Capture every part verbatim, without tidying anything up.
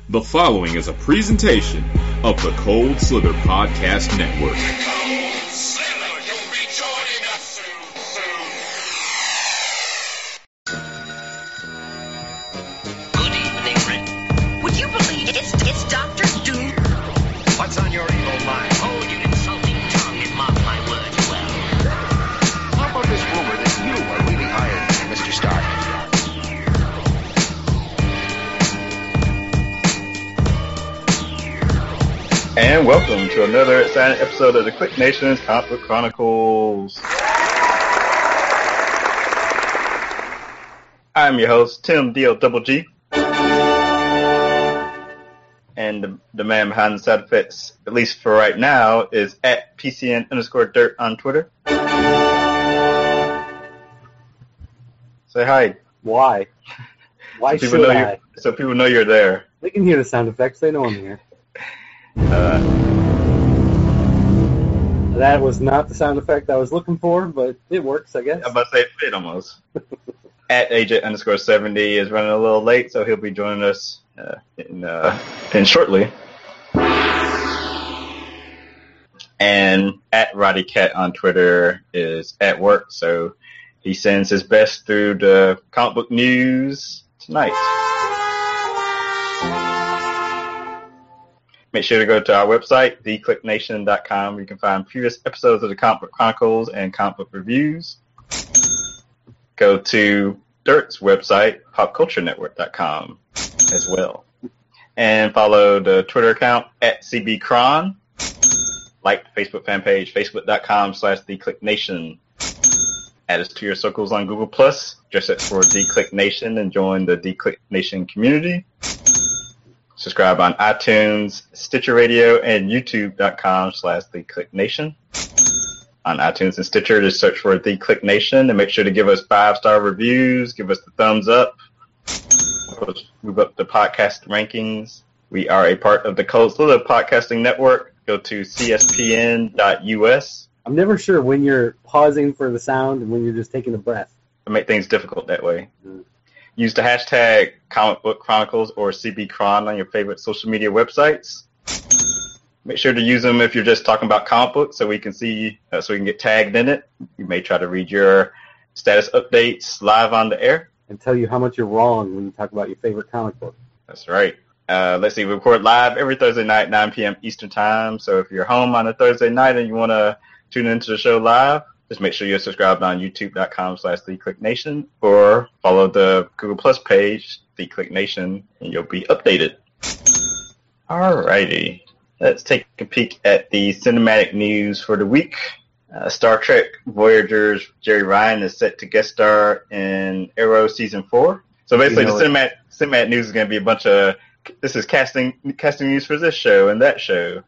The following is a presentation of the Cold Slither Podcast Network. Cold Slither, you'll be joining us soon, soon. Good evening, Rick. Would you believe it's, it's Doctor Doom? What's on your evil mind? Oh, you insulting tongue, it mocked my words well. How about this rumor that you are really Iron Man, Mister Stark? And welcome to another exciting episode of the Click Nation's Comic Book Chronicles. I'm your host, Tim D L Double G. And the, the man behind the sound effects, at least for right now, is at P C N underscore dirt on Twitter. Say hi. Why? Why so should I? So people know you're there. They can hear the sound effects. They know I'm here. Uh, that was not the sound effect I was looking for, but it works, I guess. I'm about to say it fit almost. At A J underscore seventy is running a little late, so he'll be joining us uh, in, uh, in shortly. And at Roddy Cat on Twitter is at work, so he sends his best through the comic book news tonight. Make sure to go to our website, the click nation dot com, where you can find previous episodes of the Comic Book Chronicles and comic book reviews. Go to Dirt's website, pop culture network dot com, as well. And follow the Twitter account, at C B Cron. Like the Facebook fan page, facebook dot com slash the click nation. Add us to your circles on Google Plus. Just search for The Click Nation and join the The Click Nation community. Subscribe on iTunes, Stitcher Radio, and YouTube dot com slash The Click Nation. On iTunes and Stitcher, just search for The Click Nation and make sure to give us five-star reviews, give us the thumbs up, move up the podcast rankings. We are a part of the Cold Slither Podcasting Network. Go to C S P N dot U S. I'm never sure when you're pausing for the sound and when you're just taking a breath. To make things difficult that way. Mm-hmm. Use the hashtag Comic Book Chronicles or C B Cron on your favorite social media websites. Make sure to use them if you're just talking about comic books so we can see, uh, so we can get tagged in it. We may try to read your status updates live on the air. And tell you how much you're wrong when you talk about your favorite comic book. That's right. Uh, let's see, we record live every Thursday night, nine p.m. Eastern Time. So if you're home on a Thursday night and you want to tune into the show live, just make sure you're subscribed on youtube dot com slash The Click Nation or follow the Google Plus page, The Click Nation, and you'll be updated. Alrighty. Let's take a peek at the cinematic news for the week. Uh, Star Trek Voyager's Jerry Ryan is set to guest star in Arrow Season four. So basically you know the cinematic, cinematic news is going to be a bunch of, this is casting casting news for this show and that show.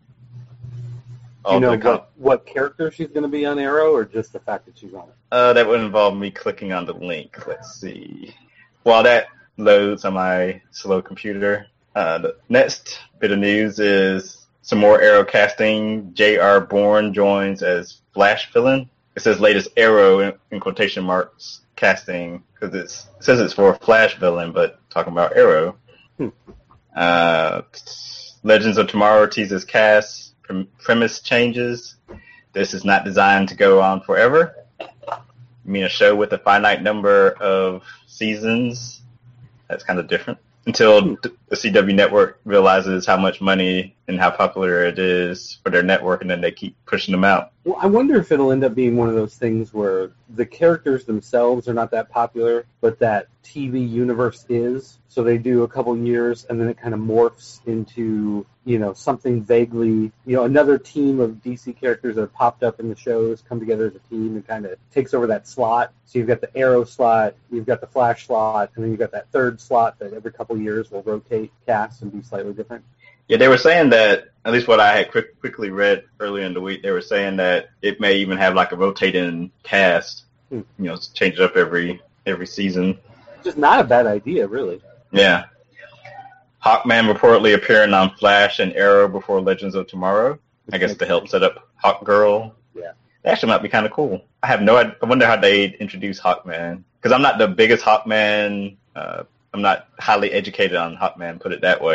Do you know what, what character she's going to be on Arrow, or just the fact that she's on it? Uh, that would involve me clicking on the link. Let's see. While that loads on my slow computer, uh, the next bit of news is some more Arrow casting. J R. Bourne joins as Flash villain. It says latest Arrow in, in quotation marks casting because it says it's for a Flash villain, but talking about Arrow. Hmm. Uh, Legends of Tomorrow teases cast. Premise changes. This is not designed to go on forever. You mean a show with a finite number of seasons? That's kind of different. Until the C W network realizes how much money and how popular it is for their network, and then they keep pushing them out. Well, I wonder if it'll end up being one of those things where the characters themselves are not that popular, but that T V universe is. So they do a couple years, and then it kind of morphs into, you know, something vaguely, you know, another team of D C characters that have popped up in the shows come together as a team and kind of takes over that slot. So you've got the Arrow slot, you've got the Flash slot, and then you've got that third slot that every couple years will rotate cast and be slightly different. Yeah, they were saying that, at least what I had quick, quickly read earlier in the week, they were saying that it may even have like a rotating cast, hmm. you know, change it up every every season. Just not a bad idea, really. Yeah. Hawkman reportedly appearing on Flash and Arrow before Legends of Tomorrow. I guess to help set up Hawkgirl. Yeah. That actually might be kind of cool. I have no idea. I wonder how they'd introduce Hawkman. Because I'm not the biggest Hawkman. Uh, I'm not highly educated on Hawkman, put it that way.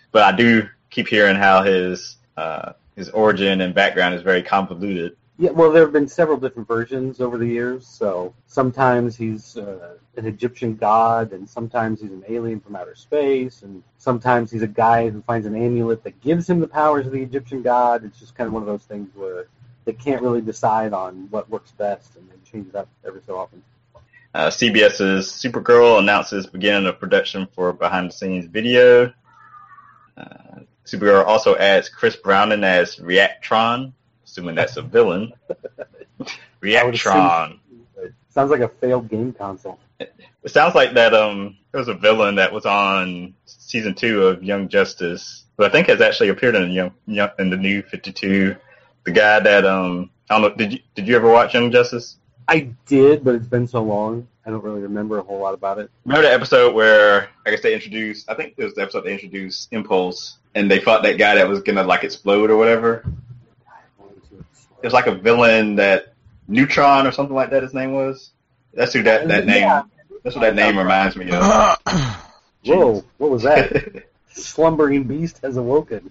but I do keep hearing how his uh, his origin and background is very convoluted. Yeah, well, there have been several different versions over the years. So sometimes he's uh, an Egyptian god, and sometimes he's an alien from outer space, and sometimes he's a guy who finds an amulet that gives him the powers of the Egyptian god. It's just kind of one of those things where they can't really decide on what works best, and they change it up every so often. Uh, CBS's Supergirl announces beginning of production for behind-the-scenes video. Uh, Supergirl also adds Chris Browning as Reactron, assuming that's a villain. Reactron. Sounds like a failed game console. It sounds like that um there was a villain that was on season two of Young Justice, who I think has actually appeared in Young, Young in the new fifty-two. The guy that um I don't know, did you did you ever watch Young Justice? I did, but it's been so long, I don't really remember a whole lot about it. Remember the episode where I guess they introduced I think it was the episode they introduced Impulse, and they fought that guy that was gonna like explode or whatever. It was like a villain that Neutron or something like that his name was. That's who that, that name Yeah. that's what that name reminds me of. Whoa, what was that? Slumbering beast has awoken.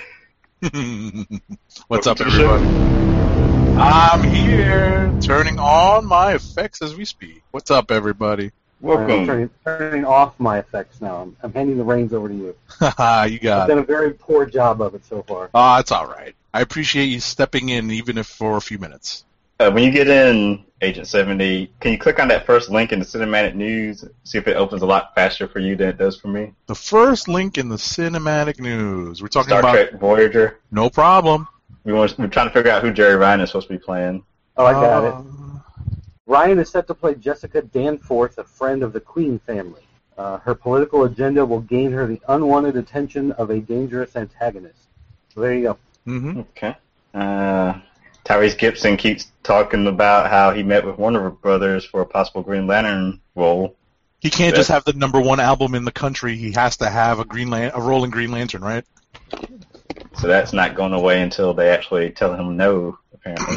What's up, Welcome to the show. everybody? I'm here, turning on my effects as we speak. What's up, everybody? I'm Welcome. turning, turning off my effects now. I'm, I'm handing the reins over to you. Haha, you I've got done it. a very poor job of it so far. Ah, it's all right. I appreciate you stepping in, even if for a few minutes. Uh, when you get in Agent seventy, can you click on that first link in the cinematic news, see if it opens a lot faster for you than it does for me? The first link in the cinematic news. We're talking Star about Trek Voyager. no problem. We want, we're trying to figure out who Jerry Ryan is supposed to be playing. Oh, I got it. Uh, Ryan is set to play Jessica Danforth, a friend of the Queen family. Uh, her political agenda will gain her the unwanted attention of a dangerous antagonist. So there you go. Mm-hmm. Okay. Uh, Tyrese Gibson keeps talking about how he met with Warner Brothers for a possible Green Lantern role. He can't just have the number one album in the country. He has to have a Green Lan- a role in Green Lantern, right? So that's not going away until they actually tell him no, apparently.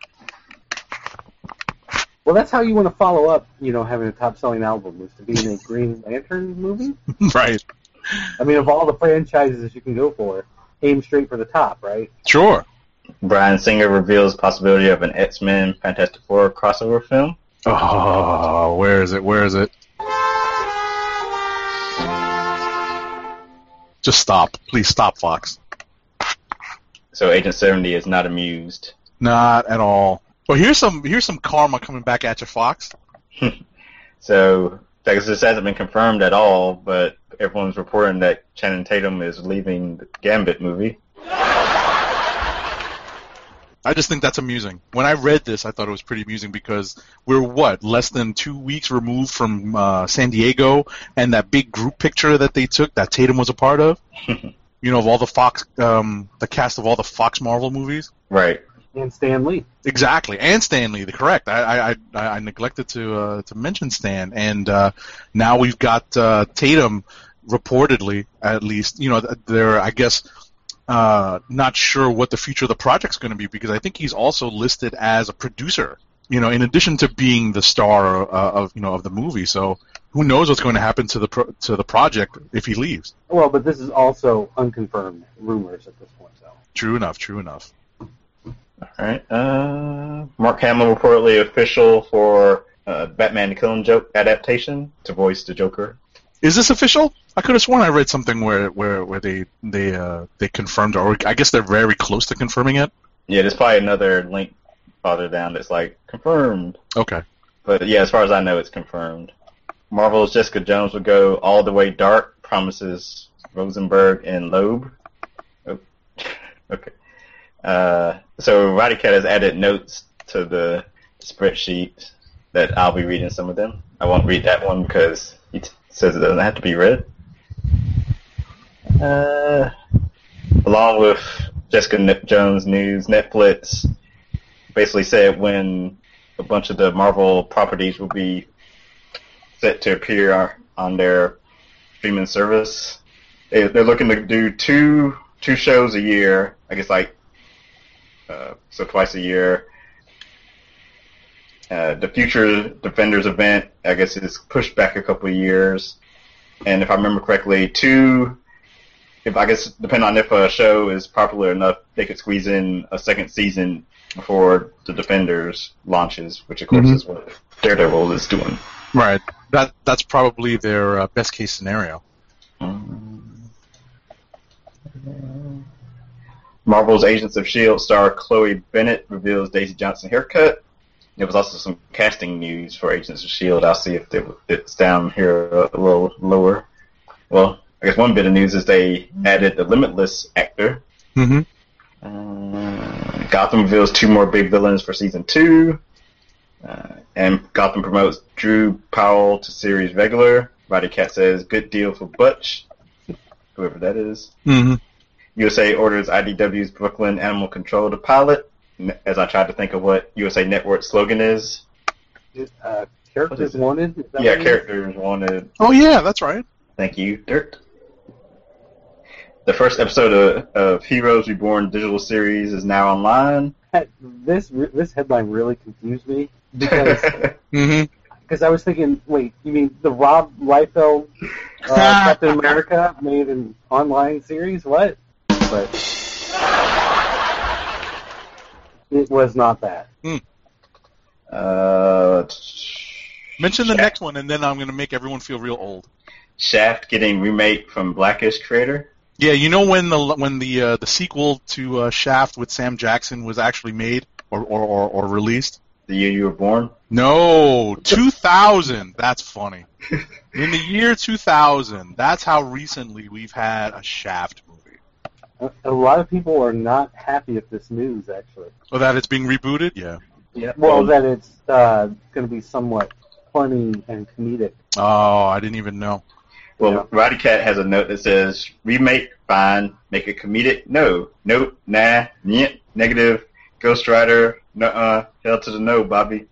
Well, that's how you want to follow up, you know, having a top-selling album, is to be in a Green Lantern movie. Right. I mean, of all the franchises you can go for, aim straight for the top, right? Sure. Bryan Singer reveals possibility of an X-Men Fantastic Four crossover film. Oh, where is it? Where is it? Just stop. Please stop, Fox. So Agent seventy is not amused. Not at all. Well, here's some here's some karma coming back at you, Fox. So, because this hasn't been confirmed at all, but everyone's reporting that Channing Tatum is leaving the Gambit movie. I just think that's amusing. When I read this, I thought it was pretty amusing because we're, what, less than two weeks removed from uh, San Diego and that big group picture that they took that Tatum was a part of? You know, of all the Fox, um, the cast of all the Fox Marvel movies? Right. And Stan Lee. Exactly, and Stan Lee, the correct. I I, I, I neglected to uh, to mention Stan, and uh, now we've got uh, Tatum reportedly, at least. You know, they're I guess uh, not sure what the future of the project's going to be because I think he's also listed as a producer. You know, in addition to being the star uh, of you know of the movie, so who knows what's going to happen to the pro- to the project if he leaves? Well, but this is also unconfirmed rumors at this point, though. True enough. True enough. All right. Uh, Mark Hamill reportedly official for uh, Batman the Killing Joke adaptation to voice the Joker. Is this official? I could have sworn I read something where where, where they they uh, they confirmed, or I guess they're very close to confirming it. Yeah, there's probably another link farther down that's like confirmed. Okay. But yeah, as far as I know, it's confirmed. Marvel's Jessica Jones will go all the way dark, promises Rosenberg and Loeb. Oh. Okay. Uh, so Roddy Cat has added notes to the spreadsheet that I'll be reading some of them. I won't read that one because he t- says it doesn't have to be read. Uh, along with Jessica N- Jones news, Netflix basically said when a bunch of the Marvel properties will be set to appear on their streaming service. They, they're looking to do two two shows a year. I guess like uh, so twice a year. Uh, the Future Defenders event, I guess, is pushed back a couple of years. And if I remember correctly, two if I guess depending on if a show is popular enough, they could squeeze in a second season before the Defenders launches, which of course Mhm. is what Daredevil is doing. Right. That that's probably their uh, best case scenario. Um, Marvel's Agents of S H I E L D star Chloe Bennett reveals Daisy Johnson haircut. There was also some casting news for Agents of S H I E L D. I'll see if it, it's down here a little lower. Well, I guess one bit of news is they added the Limitless actor. Mm-hmm. Uh, Gotham reveals two more big villains for season two. Uh, and Gotham promotes Drew Powell to series regular. Roddy Cat says, good deal for Butch, whoever that is. Mm-hmm. U S A orders I D W's Brooklyn Animal Control to pilot. As I tried to think of what U S A Network's slogan is. Uh, characters What is it? wanted? Is that Yeah, what it is? characters wanted. Oh yeah, that's right. Thank you, Dirt. The first episode of, of Heroes Reborn digital series is now online. This this headline really confused me because Mm-hmm. because I was thinking, wait, you mean the Rob Liefeld uh, Captain America made an online series? What? But it was not that. uh, Mention the Shaft. next one, and then I'm going to make everyone feel real old. Shaft getting remake from Blackish creator. Yeah, you know when the when the uh, the sequel to uh, Shaft with Sam Jackson was actually made or or, or, or released? The year you were born. No, two thousand. That's funny. In the year two thousand, that's how recently we've had a Shaft movie. A, a lot of people are not happy at this news, actually. Oh, that it's being rebooted? Yeah. Yeah. Well, that it's uh, going to be somewhat funny and comedic. Oh, I didn't even know. Well, Yeah. Roddy Cat has a note that says, remake, fine, make it comedic, no, nope, nah, nyeh, negative, Ghost Rider, nuh-uh, hell to the no, Bobby.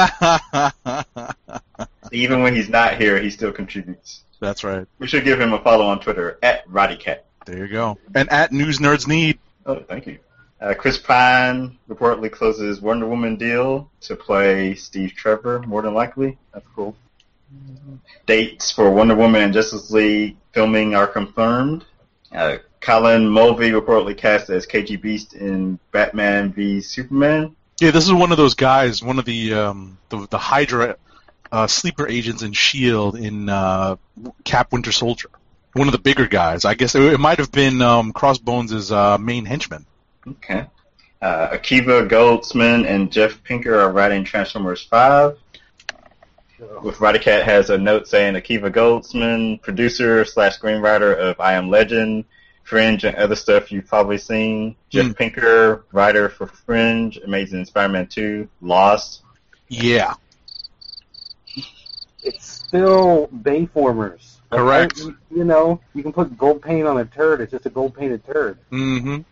Even when he's not here, he still contributes. That's right. We should give him a follow on Twitter, at Roddy Cat. There you go. And at News Nerds Need. Oh, thank you. Uh, Chris Pine reportedly closes Wonder Woman deal to play Steve Trevor, more than likely. That's cool. Dates for Wonder Woman and Justice League filming are confirmed. Uh, Colin Mulvey reportedly cast as K G Beast in Batman v Superman. Yeah, this is one of those guys, one of the um, the, the Hydra uh, sleeper agents in S H I E L D in uh, Cap Winter Soldier. One of the bigger guys. I guess it, it might have been um, Crossbones' uh, main henchman. Okay. Uh, Akiva Goldsman and Jeff Pinker are writing Transformers five. With Roddy Cat has a note saying Akiva Goldsman, producer slash screenwriter of I Am Legend, Fringe, and other stuff you've probably seen. Jeff Mm. Pinker, writer for Fringe, Amazing Spider-Man two, Lost. Yeah. It's still Bayformers. Like, Correct. I- you know, you can put gold paint on a turd. It's just a gold painted turd. Mm-hmm.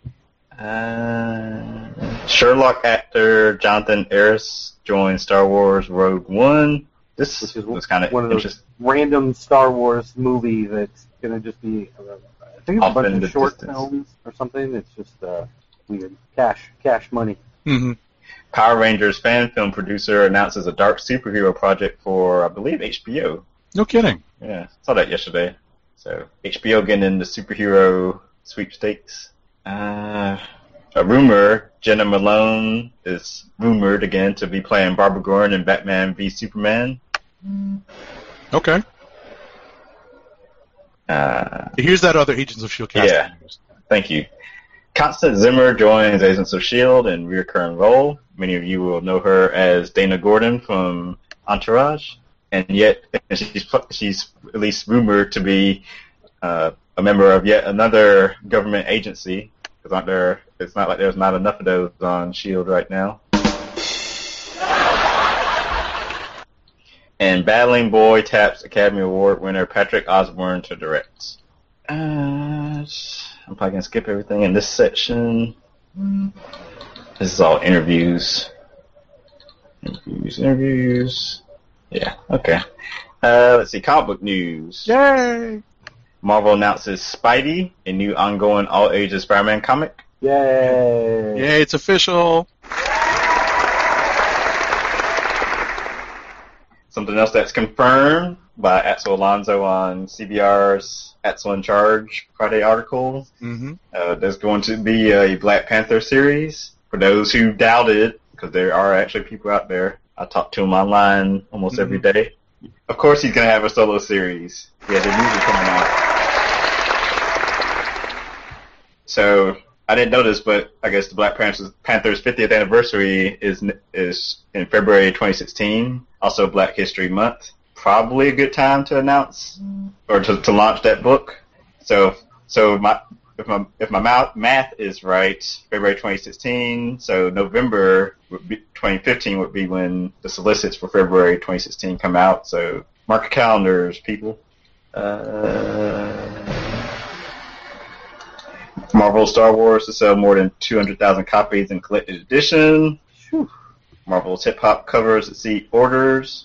Uh, Sherlock actor Jonathan Harris joined Star Wars Rogue One. This Which is was kind of one of those interesting. random Star Wars movie that's going to just be, uh, I think it's a Off bunch in of the short distance. films or something. It's just uh, weird. Cash, cash money. Mm-hmm. Power Rangers fan film producer announces a dark superhero project for, I believe, H B O. No kidding. Yeah, saw that yesterday. So H B O getting into superhero sweepstakes. Uh, a rumor: Jenna Malone is rumored again to be playing Barbara Gordon in Batman v Superman. Okay. Uh, Here's that other Agents of S H I E L D casting Yeah. news. thank you. Constance Zimmer joins Agents of S H I E L D in recurring role. Many of you will know her as Dana Gordon from Entourage, and yet she's she's at least rumored to be uh, a member of yet another government agency. Because aren't there? It's not like there's not enough of those on S H I E L D right now. And Battling Boy taps Academy Award winner Patrick Osborne to direct. Uh, I'm probably gonna skip everything in this section. This is all interviews. Interviews, interviews. Yeah, okay. Uh, let's see, comic book news. Yay! Marvel announces Spidey, a new ongoing all-ages Spider-Man comic. Yay! Yay, it's official. Something else that's confirmed, by Axel Alonso on C B R's Axel in Charge Friday article. Mm-hmm. Uh, there's going to be a Black Panther series. For those who doubted, because there are actually people out there. I talk to him online almost Mm-hmm. every day. Of course he's going to have a solo series. He has a movie coming out. So, I didn't know this, but I guess the Black Panthers, Panthers fiftieth anniversary is is in February twenty sixteen, also Black History Month. Probably a good time to announce or to, to launch that book. So, so my if my if my math, math is right, February twenty sixteen. So November would be, twenty fifteen would be when the solicits for February twenty sixteen come out. So mark your calendars, people. Uh, Marvel Star Wars to sell more than two hundred thousand copies in collected edition. Whew. Marvel's hip hop covers exceed orders.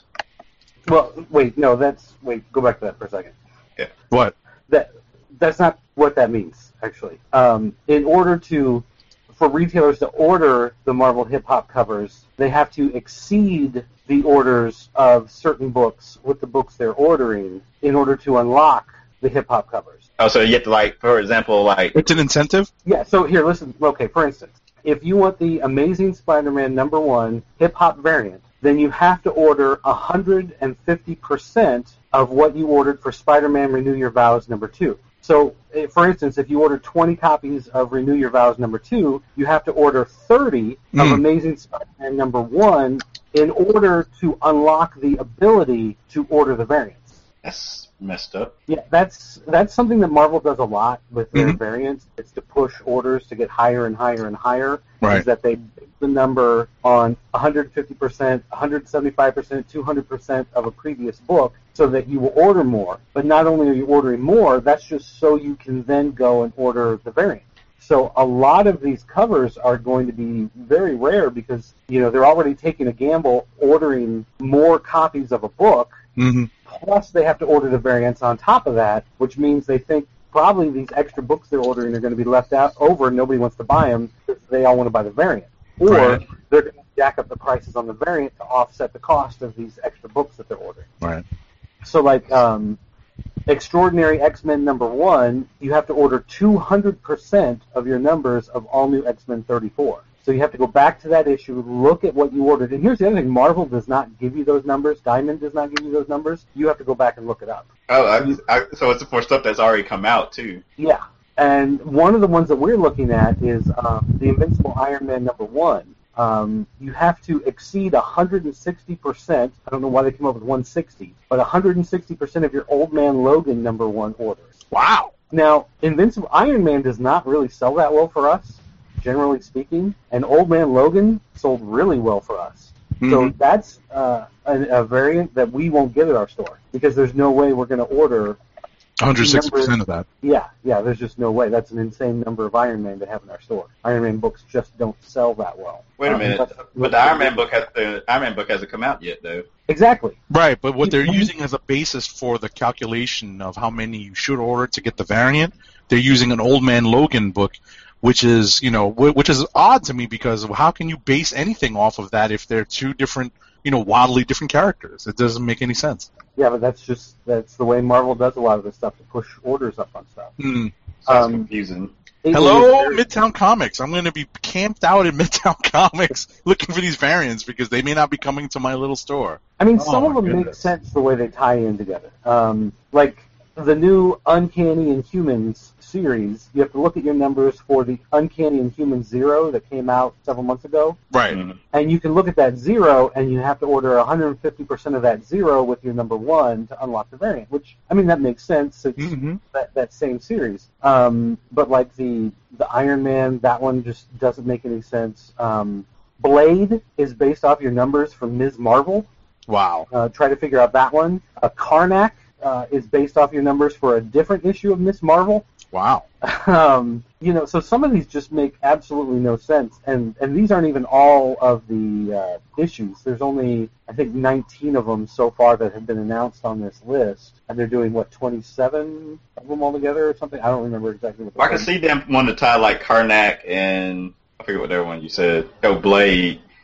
Well, wait, no, that's wait. Go back to that for a second. What? That that's not what that means, actually. Um, in order to, for retailers to order the Marvel hip hop covers, they have to exceed the orders of certain books with the books they're ordering in order to unlock the hip hop covers. Oh, so you have to, like, for example, like... It's an incentive? Yeah, so here, listen. Okay, for instance, if you want the Amazing Spider-Man number one hip-hop variant, then you have to order one hundred fifty percent of what you ordered for Spider-Man Renew Your Vows number two. So, eh, for instance, if you order twenty copies of Renew Your Vows number two, you have to order thirty of Mm. Amazing Spider-Man number one in order to unlock the ability to order the variants. That's messed up. Yeah, that's that's something that Marvel does a lot with their Mhm. variants. It's to push orders to get higher and higher and higher. Right. Is that they base the number on one hundred fifty percent, one hundred seventy-five percent, two hundred percent of a previous book so that you will order more. But not only are you ordering more, that's just so you can then go and order the variant. So a lot of these covers are going to be very rare because, you know, they're already taking a gamble ordering more copies of a book. Mm-hmm. Plus, they have to order the variants on top of that, which means they think probably these extra books they're ordering are going to be left out over and nobody wants to buy them because they all want to buy the variant. Or Right. they're going to jack up the prices on the variant to offset the cost of these extra books that they're ordering. Right. So, like, um, Extraordinary X-Men number one, you have to order two hundred percent of your numbers of All New X-Men thirty-four. So you have to go back to that issue, look at what you ordered. And here's the other thing, Marvel does not give you those numbers. Diamond does not give you those numbers. You have to go back and look it up. Oh, I, I, so it's for stuff that's already come out, too. Yeah. And one of the ones that we're looking at is um, the Invincible Iron Man number one. Um, you have to exceed one hundred sixty percent. I don't know why they came up with one hundred sixty, but one hundred sixty percent of your Old Man Logan number one orders. Wow. Now, Invincible Iron Man does not really sell that well for us, generally speaking, and Old Man Logan sold really well for us. So Mhm. that's uh, a, a variant that we won't get at our store because there's no way we're going to order. one hundred sixty percent of that. Yeah, yeah, there's just no way. That's an insane number of Iron Man to have in our store. Iron Man books just don't sell that well. Wait a Um, minute. that's- But the Iron Man book has the Iron Man book hasn't come out yet, though. Exactly. Right, but what they're Mhm. using as a basis for the calculation of how many you should order to get the variant, they're using an Old Man Logan book, which is, you know, wh- which is odd to me because how can you base anything off of that if they're two different, you know, wildly different characters? It doesn't make any sense. Yeah, but that's just that's the way Marvel does a lot of this stuff to push orders up on stuff. Hmm. Sounds Um, confusing. It Hello, is very- Midtown Comics. I'm going to be camped out in Midtown Comics looking for these variants because they may not be coming to my little store. I mean, Oh, some of my them make goodness. sense the way they tie in together. Um, like the new Uncanny Inhumans series, you have to look at your numbers for the Uncanny Inhumans Zero that came out several months ago, Right. Mhm. and you can look at that zero, and you have to order one hundred fifty percent of that zero with your number one to unlock the variant. Which, I mean, that makes sense. It's Mm-hmm. that that same series. Um, but like the the Iron Man, that one just doesn't make any sense. Um, Blade is based off your numbers from Miz Marvel. Wow. Uh, try to figure out that one. Uh, Karnak uh, is based off your numbers for a different issue of Miss Marvel. Wow. Um, you know, so some of these just make absolutely no sense, and and these aren't even all of the uh, issues. There's only I think nineteen of them so far that have been announced on this list, and they're doing what twenty-seven of them altogether or something. I don't remember exactly what. Well, I can see them wanting to tie like Karnak and I forget what other one you said. Oh, Blade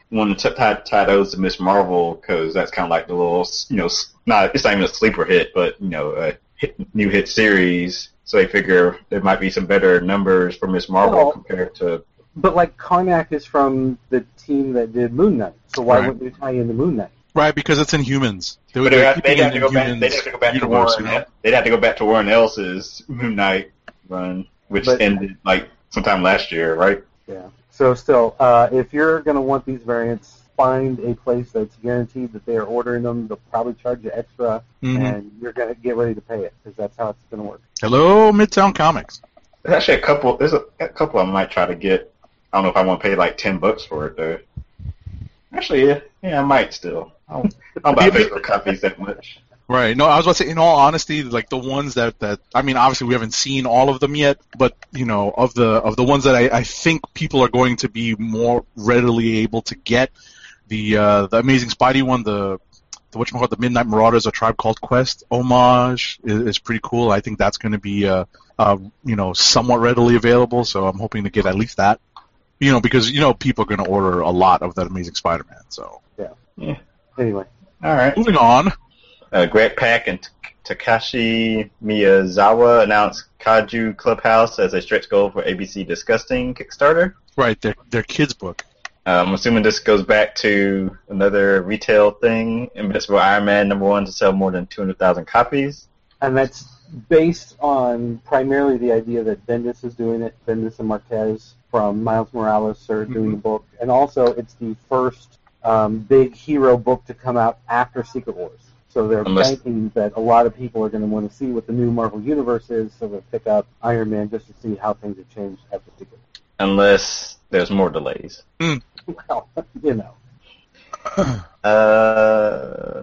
want to tie, tie those to Miz Marvel because that's kind of like the little, you know, not it's not even a sleeper hit, but you know, a hit, new hit series. So they figure there might be some better numbers for Miz Marvel Well, compared to. But like Karnak is from the team that did Moon Knight, so why Right. wouldn't you tie into Moon Knight? Right, because it's Inhumans. They But would they'd they're have, keeping they'd have it to in go back. Inhumans They'd have to go back to universe, Warren. you know? They'd have to go back to Warren Ellis's Moon Knight run, which But- ended like sometime last year, right? Yeah. So still, uh, if you're going to want these variants, find a place that's guaranteed that they are ordering them. They'll probably charge you extra, Mhm. and you're going to get ready to pay it because that's how it's going to work. Hello, Midtown Comics. There's actually a couple. There's a, a couple I might try to get. I don't know if I want to pay like ten bucks for it though. Actually, yeah, yeah, I might still. I don't, I don't buy physical copies that much. Right. No, I was about to say, in all honesty, like the ones that, that I mean, obviously we haven't seen all of them yet, but you know, of the of the ones that I, I think people are going to be more readily able to get, the uh, the Amazing Spidey one, the the whatchamacallit, the Midnight Marauders, A Tribe Called Quest homage is, is pretty cool. I think that's going to be uh, uh you know somewhat readily available, so I'm hoping to get at least that. You know, because you know people are going to order a lot of that Amazing Spider-Man. So Yeah. Anyway, All right. moving on. Uh, Greg Pak and T- Takashi Miyazawa announced Kaiju Clubhouse as a stretch goal for A B C Disgusting Kickstarter. Right, their their kids book. Uh, I'm assuming this goes back to another retail thing, Invincible Iron Man number one to sell more than two hundred thousand copies. and that's based on primarily the idea that Bendis is doing it. Bendis and Marquez from Miles Morales are doing the book, and also it's the first um, big hero book to come out after Secret Wars. So they're Unless- banking that a lot of people are going to want to see what the new Marvel Universe is, so they'll pick up Iron Man just to see how things have changed after Secret Wars. Unless there's more delays. Well, you know. Uh,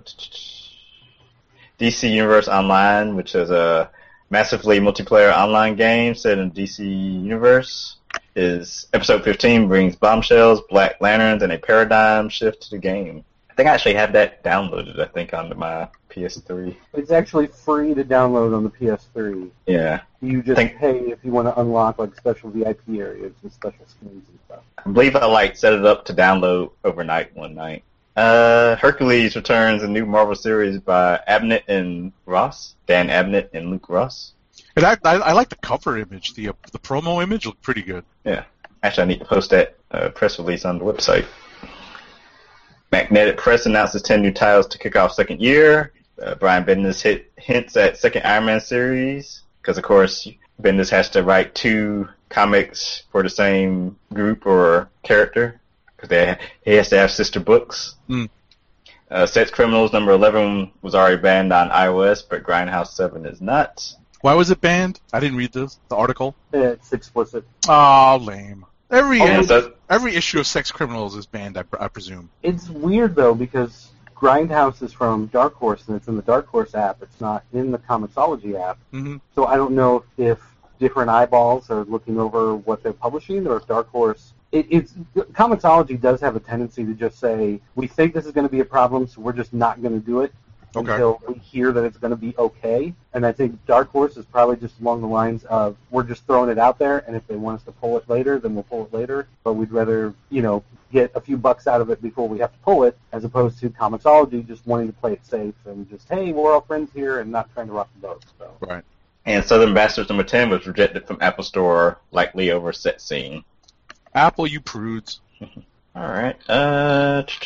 D C Universe Online, which is a massively multiplayer online game set in D C Universe, is episode fifteen brings bombshells, Black Lanterns, and a paradigm shift to the game. I think I actually have that downloaded, I think, onto my P S three. It's actually free to download on the P S three. Yeah. You just Think- pay if you want to unlock like special V I P areas and special skins and stuff. I believe I like set it up to download overnight one night. Uh, Hercules returns, a new Marvel series by Abnett and Ross, Dan Abnett and Luke Ross. And I, I, I like the cover image. The uh, the promo image looked pretty good. Yeah. Actually, I need to post that uh, press release on the website. Magnetic Press announces ten new titles to kick off second year. Uh, Brian Bendis hit hints at second Iron Man series because, of course, Bendis has to write two comics for the same group or character because they he has to have sister books. Mm. Uh, Sex Criminals number eleven was already banned on iOS, but Grindhouse seven is not. Why was it banned? I didn't read this, the article. It's explicit. Oh, lame. Every Oh, so- every issue of Sex Criminals is banned, I, I presume. It's weird though because Grindhouse is from Dark Horse and it's in the Dark Horse app. It's not in the Comixology app. hmm So I don't know if different eyeballs are looking over what they're publishing or if Dark Horse. It, it's Comixology does have a tendency to just say we think this is going to be a problem, so we're just not going to do it Okay. until we hear that it's going to be okay. And I think Dark Horse is probably just along the lines of we're just throwing it out there, and if they want us to pull it later, then we'll pull it later. But we'd rather, you know, get a few bucks out of it before we have to pull it, as opposed to Comixology just wanting to play it safe and just, hey, we're all friends here and not trying to rock the boat. So. Right. And Southern Bastards number ten was rejected from Apple Store, likely over set scene. Apple, you prudes. All right. Uh, Do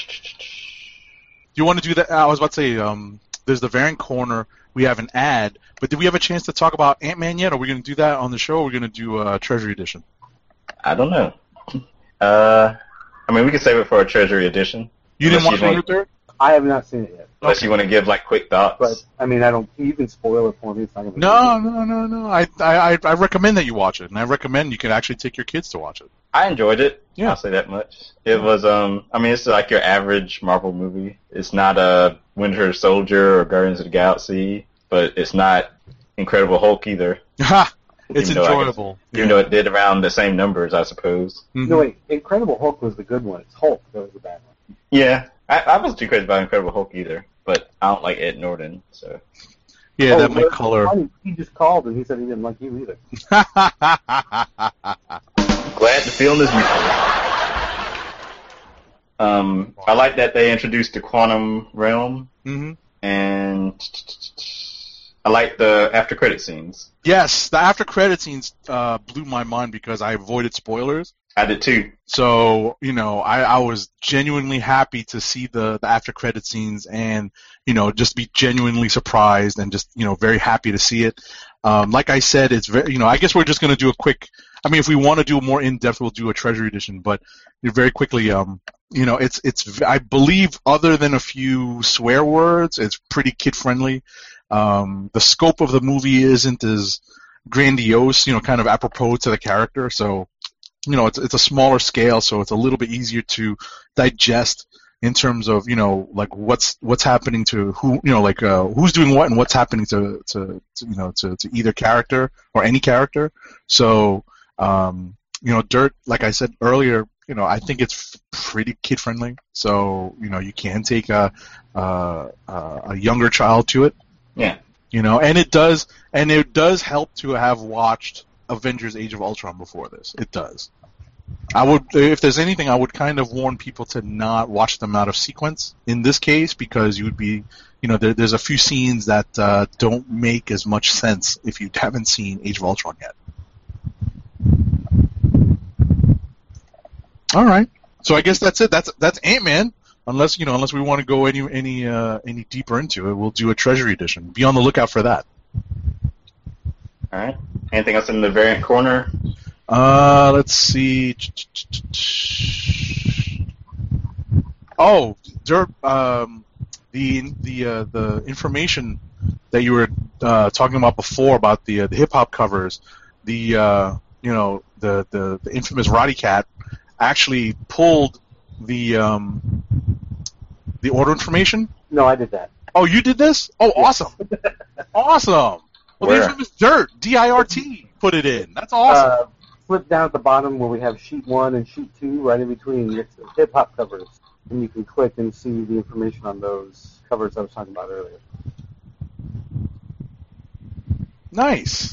you want to do that? I was about to say, um, there's the Variant Corner. We have an ad, but did we have a chance to talk about Ant-Man yet? Are we going to do that on the show, or are we going to do uh, Treasury Edition? I don't know. Uh, I mean, we can save it for a Treasury edition. You didn't Unless watch you it, Derek? I have not seen it yet. Unless you want to give like quick thoughts. But, I mean, I don't, you can spoil it for me. It's not going to be No, no, no, no. I, I, I recommend that you watch it, and I recommend you can actually take your kids to watch it. I enjoyed it. Yeah. I'll say that much. It was, um, I mean, it's like your average Marvel movie. It's not a Winter Soldier or Guardians of the Galaxy, but it's not Incredible Hulk either. Ha! It's Even though I guess- enjoyable. Even though it did around the same numbers, I suppose. Mhm. No, wait, Incredible Hulk was the good one. It's Hulk that was the bad one. Yeah, I, I wasn't too crazy about Incredible Hulk either, but I don't like Ed Norton, so. Yeah, Oh, that might well, color. funny, he just called and he said he didn't like you either. Glad to feel this music. Um, I like that they introduced the quantum realm, Mm-hmm. and I like the after credit scenes. Yes, the after credit scenes uh, blew my mind because I avoided spoilers. I did too. So, you know, I, I was genuinely happy to see the, the after credit scenes and, you know, just be genuinely surprised and just, you know, very happy to see it. Um, like I said, it's very, you know, I guess we're just going to do a quick, I mean, if we want to do a more in-depth, we'll do a Treasury Edition, but very quickly, um, you know, it's, it's, I believe other than a few swear words, it's pretty kid-friendly. Um, the scope of the movie isn't as grandiose, you know, kind of apropos to the character, so, you know, it's it's a smaller scale, so it's a little bit easier to digest in terms of, you know, like what's what's happening to who, you know, like uh, who's doing what and what's happening to, to, to you know to, to either character or any character. So, um, you know, Dirt, like I said earlier, you know, I think it's pretty kid friendly. So, you know, you can take a a, a younger child to it. Yeah. You know, and it does and it does help to have watched Avengers Age of Ultron before this. It does. I would, if there's anything, I would kind of warn people to not watch them out of sequence in this case, because you would be, you know, there, there's a few scenes that uh, don't make as much sense if you haven't seen Age of Ultron yet. All right. So I guess that's it. That's that's Ant-Man. Unless, you know, unless we want to go any any uh, any deeper into it, we'll do a Treasury Edition. Be on the lookout for that. All right. Anything else in the variant corner? Uh, let's see. Oh, Dirt, um, the the uh, the information that you were uh, talking about before about the uh, the hip hop covers, the uh, you know the, the the infamous Roddy Cat actually pulled the um, the order information. No, I did that. Oh, you did this? Oh, awesome, awesome. Well, Where? the infamous Dirt, D I R T, put it in. That's awesome. Uh, flip down at the bottom where we have sheet one and sheet two, right in between. It's hip hop covers, and you can click and see the information on those covers I was talking about earlier. Nice.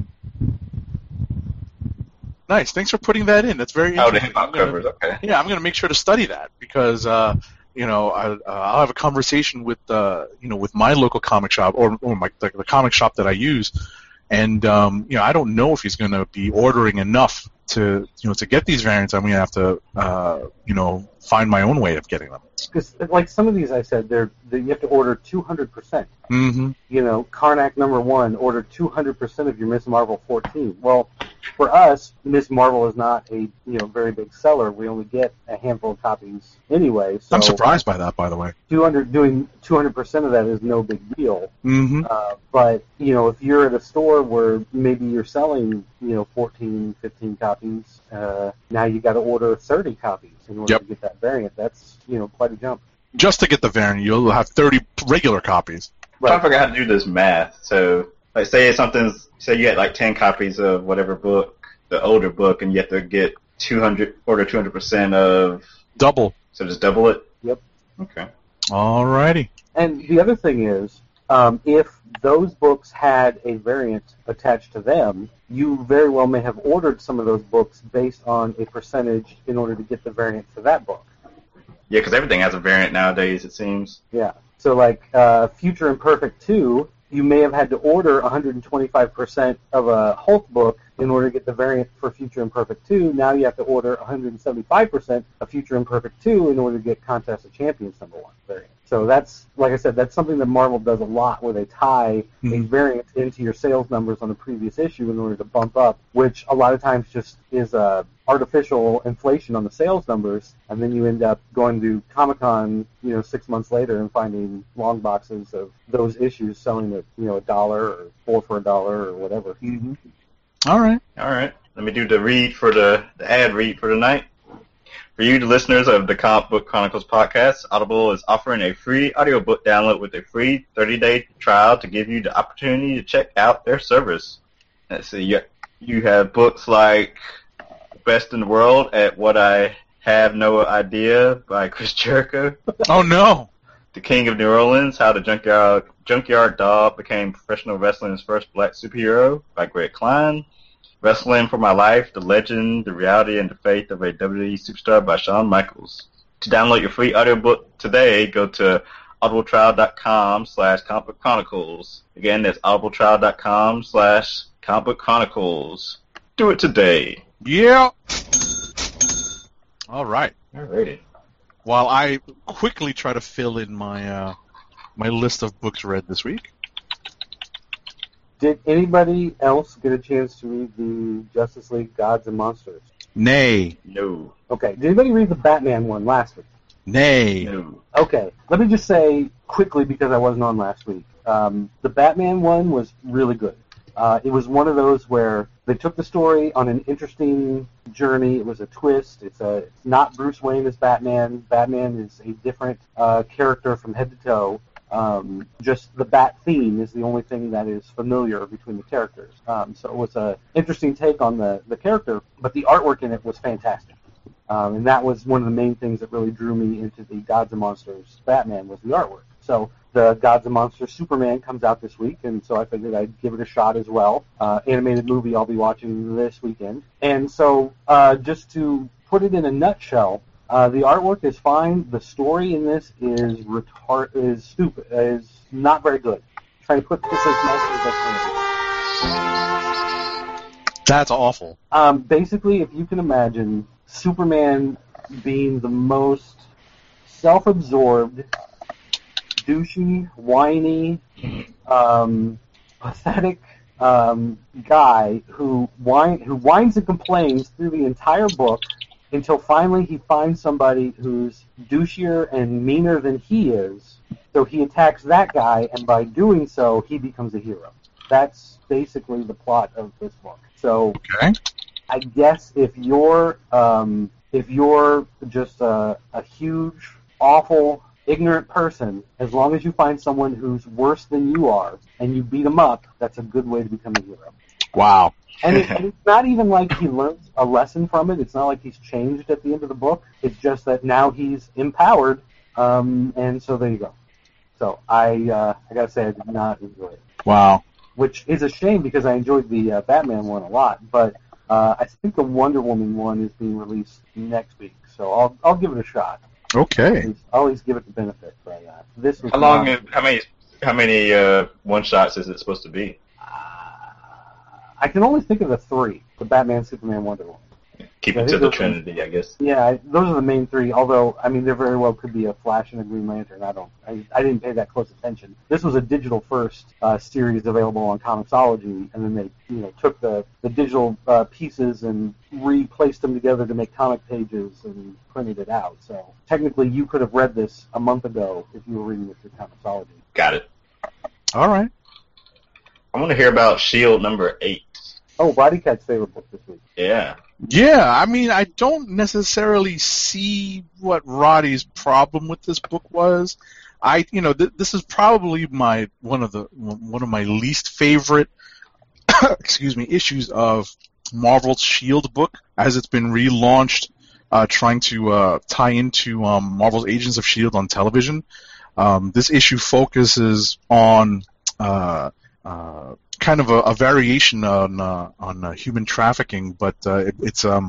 Nice. Thanks for putting that in. That's very Oh, interesting. the hip hop I'm gonna- covers. Okay. Yeah, I'm going to make sure to study that because, uh, you know, I, uh, I'll have a conversation with, uh, you know, with my local comic shop or, or my the, the comic shop that I use, and um, you know, I don't know if he's going to be ordering enough to, you know, to get these variants. I'm going to have to, uh, you know, find my own way of getting them. Because, like some of these, I said, they're, they you have to order two hundred percent. Mm-hmm. You know, Karnak number one ordered two hundred percent of your Miz Marvel fourteen. Well, for us, Miz Marvel is not a you know very big seller. We only get a handful of copies anyway. So I'm surprised by that, by the way. two hundred doing two hundred percent of that is no big deal. Mm-hmm. Uh, but you know, if you're at a store where maybe you're selling you know fourteen, fifteen copies, uh, now you got to order thirty copies in order Yep. to get that variant. That's you know quite a jump. Just to get the variant, you'll have thirty regular copies. I'm trying to figure out how to do this math. So, like, say something's, say you get like ten copies of whatever book, the older book, and you have to get two hundred, order two hundred percent of, Double. so just double it? Yep. Okay. Alrighty. And the other thing is, um, if those books had a variant attached to them, you very well may have ordered some of those books based on a percentage in order to get the variant for that book. Yeah, because everything has a variant nowadays, it seems. Yeah. So, like, uh, Future Imperfect two, you may have had to order one hundred twenty-five percent of a Hulk book in order to get the variant for Future Imperfect two. Now you have to order one hundred seventy-five percent of Future Imperfect two in order to get Contest of Champions number one variant. So that's, like I said, that's something that Marvel does a lot, where they tie a Mhm. variant into your sales numbers on the previous issue in order to bump up, which a lot of times just is a artificial inflation on the sales numbers, and then you end up going to Comic-Con, you know, six months later and finding long boxes of those issues selling at, you know, a dollar or four for a dollar or whatever. Mm-hmm. All right. All right. Let me do the read for the, the ad read for tonight. For you, the listeners of the Comic Book Chronicles podcast, Audible is offering a free audiobook download with a free thirty-day trial to give you the opportunity to check out their service. Let's see, you, you have books like Best in the World at What I Have No Idea by Chris Jericho, Oh, no. The King of New Orleans, How the Junkyard, Junkyard Dog Became Professional Wrestling's First Black Superhero by Greg Klein, Wrestling for My Life, The Legend, The Reality, and the Faith of a W W E Superstar by Shawn Michaels. To download your free audiobook today, go to audibletrial.com slash comic book chronicles. Again, that's audibletrial.com slash comic book chronicles. Do it today. Yeah. All right. Alrighty. While I quickly try to fill in my uh, my list of books read this week. Did anybody else get a chance to read the Justice League Gods and Monsters? Nay. No. Okay. Did anybody read the Batman one last week? Nay. No. Okay. Let me just say quickly, because I wasn't on last week, um, the Batman one was really good. Uh, it was one of those where they took the story on an interesting journey. It was a twist. It's a it's not Bruce Wayne as Batman. Batman is a different uh, character from head to toe. Um, just the Bat theme is the only thing that is familiar between the characters. Um, so it was an interesting take on the, the character, but the artwork in it was fantastic. Um, and that was one of the main things that really drew me into the Gods and Monsters Batman was the artwork. So the Gods and Monsters Superman comes out this week, and so I figured I'd give it a shot as well. Uh, animated movie I'll be watching this weekend. And so uh, just to put it in a nutshell, Uh, the artwork is fine. The story in this is retard is stupid. Is not very good. Trying to put this as nicely as I can. That's awful. Um, basically, if you can imagine Superman being the most self-absorbed, douchey, whiny, um, pathetic um, guy who whine who whines and complains through the entire book, until finally he finds somebody who's douchier and meaner than he is, so he attacks that guy, and by doing so, he becomes a hero. That's basically the plot of this book. So, okay. I guess if you're um, if you're just a, a huge, awful, ignorant person, as long as you find someone who's worse than you are, and you beat them up, that's a good way to become a hero. Wow. And, it, and it's not even like he learns a lesson from it. It's not like he's changed at the end of the book. It's just that now he's empowered, um, and so there you go. So I uh, I gotta say I did not enjoy it. Wow. Which is a shame because I enjoyed the uh, Batman one a lot, but uh, I think the Wonder Woman one is being released next week, so I'll I'll give it a shot. Okay. I'll always give it the benefit, but uh, this was How long? not, Is, how many? How many uh, one shots is it supposed to be? I can only think of the three: the Batman, Superman, Wonder Woman. Keep I it think to the those- Trinity, I guess. Yeah, I- those are the main three. Although, I mean, there very well could be a Flash and a Green Lantern. I don't. I, I didn't pay that close attention. This was a digital first uh, series available on Comixology, and then they, you know, took the the digital uh, pieces and replaced them together to make comic pages and printed it out. So technically, you could have read this a month ago if you were reading it through Comixology. Got it. All right. I want to hear about Shield number eight. Oh, Roddy Cat's favorite book this week. Yeah. Yeah, I mean, I don't necessarily see what Roddy's problem with this book was. I, you know, th- this is probably my one of the one of my least favorite, excuse me, issues of Marvel's Shield book as it's been relaunched, uh, trying to uh, tie into um, Marvel's Agents of Shield on television. Um, this issue focuses on uh, uh, kind of a, a variation on uh, on uh, human trafficking, but uh, it, it's um,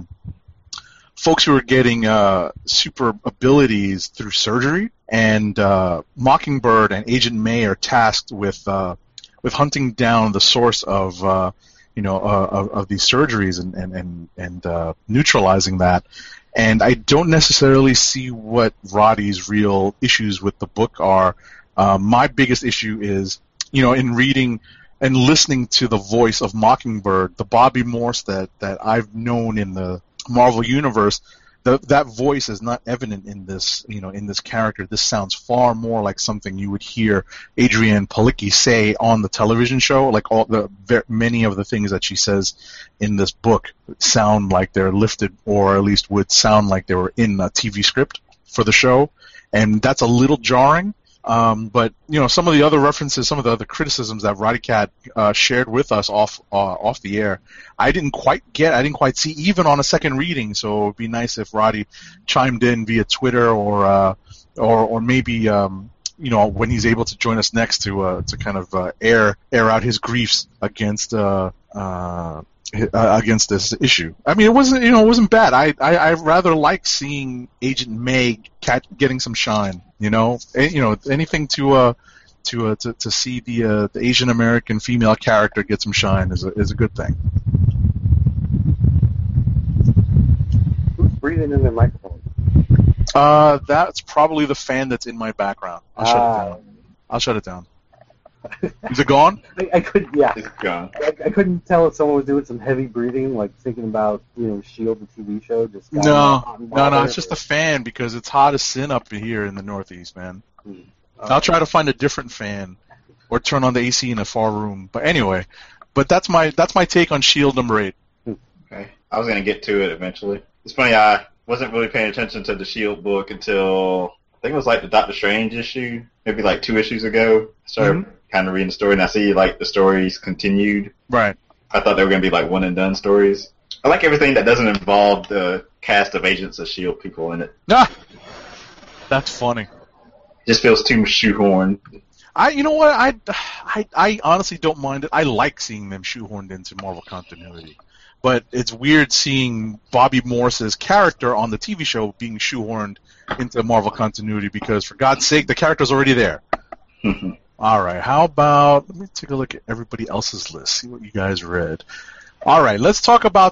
folks who are getting uh, super abilities through surgery, and uh, Mockingbird and Agent May are tasked with uh, with hunting down the source of uh, you know uh, of, of these surgeries and and and, and uh, neutralizing that. And I don't necessarily see what Roddy's real issues with the book are. Uh, my biggest issue is, you know, in reading and listening to the voice of Mockingbird, the Bobby Morse that, that I've known in the Marvel Universe, the, that voice is not evident in this, you know, in this character. This sounds far more like something you would hear Adrienne Palicki say on the television show. Like all the ver- many of the things that she says in this book sound like they're lifted, or at least would sound like they were in a T V script for the show, and that's a little jarring. Um, but you know, some of the other references, some of the other criticisms that Roddy Cat uh, shared with us off uh, off the air, I didn't quite get, I didn't quite see, even on a second reading. So it would be nice if Roddy chimed in via Twitter, or uh, or or maybe um, you know, when he's able to join us next to uh, to kind of uh, air air out his griefs against uh, uh, uh, against this issue. I mean, it wasn't you know it wasn't bad. I I, I rather like seeing Agent May cat, getting some shine. You know, A- you know anything to uh to uh, to to see the uh, the Asian American female character get some shine is a is a good thing. Who's breathing in their microphone? Uh, that's probably the fan that's in my background. I'll shut Ah. it down. I'll shut it down. Is it gone? I, I could, yeah. It's gone. I, I couldn't tell if someone was doing some heavy breathing, like thinking about, you know, Shield, the T V show. Just got No, hot and no, no. bothered, It's just or- a fan because it's hot as sin up here in the Northeast, man. Hmm. I'll try to find a different fan, or turn on the A C in a far room. But anyway, but that's my that's my take on Shield number eight. Okay. I was going to get to it eventually. It's funny, I wasn't really paying attention to the Shield book until, I think it was like the Doctor Strange issue, maybe like two issues ago. I started kind of reading the story, and I see like the stories continued. Right. I thought they were going to be like one-and-done stories. I like everything that doesn't involve the cast of Agents of S H I E L D people in it. Ah, that's funny. It just feels too shoehorned. I, you know what? I, I, I honestly don't mind it. I like seeing them shoehorned into Marvel continuity, but it's weird seeing Bobby Morse's character on the T V show being shoehorned into Marvel continuity because, for God's sake, the character's already there. All right, how about, let me take a look at everybody else's list, see what you guys read. All right, let's talk about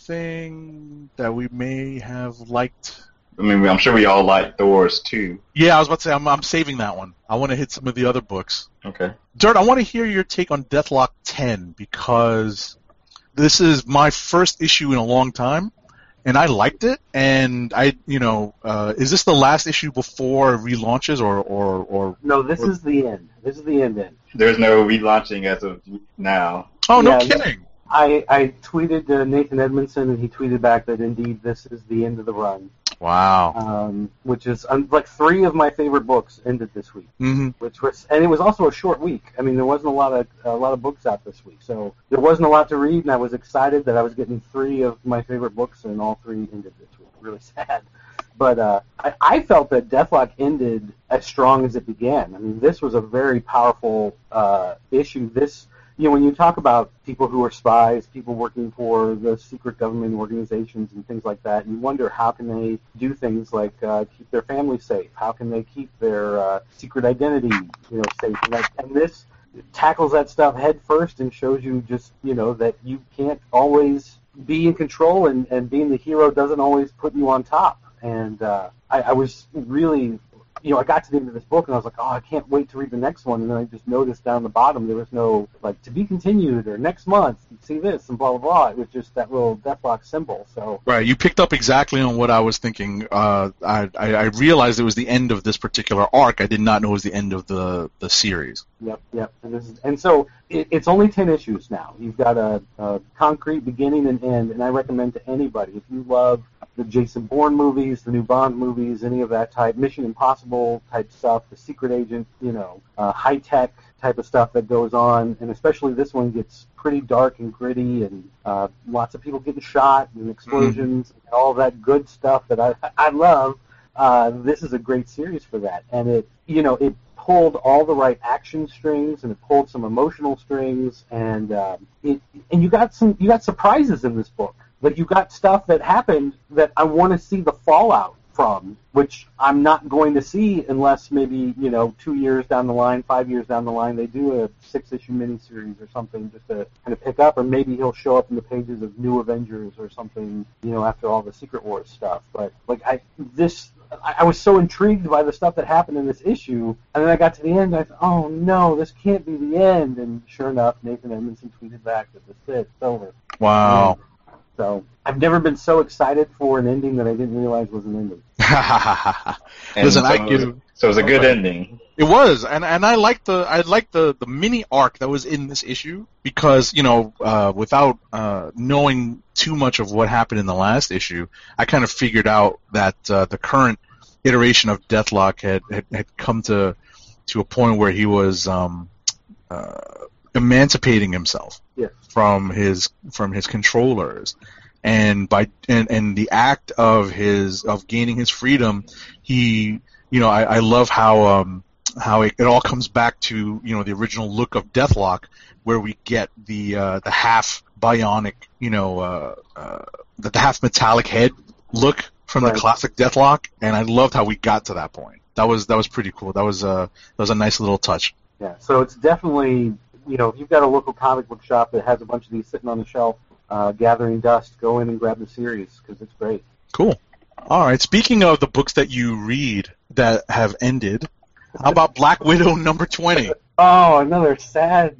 something that we may have liked. I mean, I'm sure we all like Thor's too. Yeah, I was about to say, I'm, I'm saving that one. I want to hit some of the other books. Okay. Dirt, I want to hear your take on Deathlock ten, because this is my first issue in a long time, and I liked it, and I, you know, uh, is this the last issue before it relaunches, or, or, or... No, this or- is the end. This is the end end. There's no relaunching as of now. Oh, no Yeah, kidding! I, I tweeted to Nathan Edmondson, and he tweeted back that indeed this is the end of the run. Wow. Um, which is um, like three of my favorite books ended this week. Mm-hmm. Which was, and it was also a short week. I mean, there wasn't a lot of a lot of books out this week, so there wasn't a lot to read, and I was excited that I was getting three of my favorite books, and all three ended this week. Really sad, but uh, I, I felt that Deathlock ended as strong as it began. I mean, this was a very powerful uh, issue. This, you know, when you talk about people who are spies, people working for the secret government organizations and things like that, you wonder how can they do things like uh, keep their family safe? How can they keep their uh, secret identity, you know, safe? And, that, and this tackles that stuff head first and shows you just, you know, that you can't always be in control, and, and being the hero doesn't always put you on top. And uh, I, I was really, you know, I got to the end of this book and I was like, oh, I can't wait to read the next one. And then I just noticed down the bottom there was no, like, to be continued or next month, see this and blah, blah, blah. It was just that little Deathlock symbol. So Right, you picked up exactly on what I was thinking. Uh, I, I, I realized it was the end of this particular arc. I did not know it was the end of the, the series. Yep, yep. And this is, and so it, it's only ten issues now. You've got a, a concrete beginning and end, and I recommend to anybody, if you love the Jason Bourne movies, the new Bond movies, any of that type, Mission Impossible type stuff, the Secret Agent, you know, uh, high-tech type of stuff that goes on, and especially this one gets pretty dark and gritty, and uh, lots of people getting shot and explosions, mm-hmm. and all that good stuff that I I love. Uh, this is a great series for that, and it, you know, it pulled all the right action strings, and it pulled some emotional strings, and uh, it and you got some you got surprises in this book. Like, you got stuff that happened that I want to see the fallout from, which I'm not going to see unless maybe, you know, two years down the line, five years down the line, they do a six-issue miniseries or something just to kind of pick up, or maybe he'll show up in the pages of New Avengers or something, you know, after all the Secret Wars stuff. But, like, I this... I was so intrigued by the stuff that happened in this issue, and then I got to the end, and I thought, oh, no, this can't be the end. And sure enough, Nathan Edmondson tweeted back that this is it, it's over. Wow. And so I've never been so excited for an ending that I didn't realize was an ending. Listen, so I it was- give... So it was a good ending. It was, and and I liked the I liked the, the mini arc that was in this issue because, you know, uh, without uh, knowing too much of what happened in the last issue, I kind of figured out that uh, the current iteration of Deathlock had, had, had come to to a point where he was um, uh, emancipating himself Yes. from his from his controllers, and by and, and the act of his of gaining his freedom, he. You know, I, I love how um, how it, it all comes back to, you know, the original look of Deathlock, where we get the uh, the half bionic, you know, uh, uh, the half metallic head look from Right. the classic Deathlock, and I loved how we got to that point. That was that was pretty cool. That was uh, that was a nice little touch. Yeah, so it's definitely, you know, if you've got a local comic book shop that has a bunch of these sitting on the shelf, uh, gathering dust, go in and grab the series because it's great. Cool. All right. Speaking of the books that you read that have ended, how about Black Widow number twenty? Oh, another sad.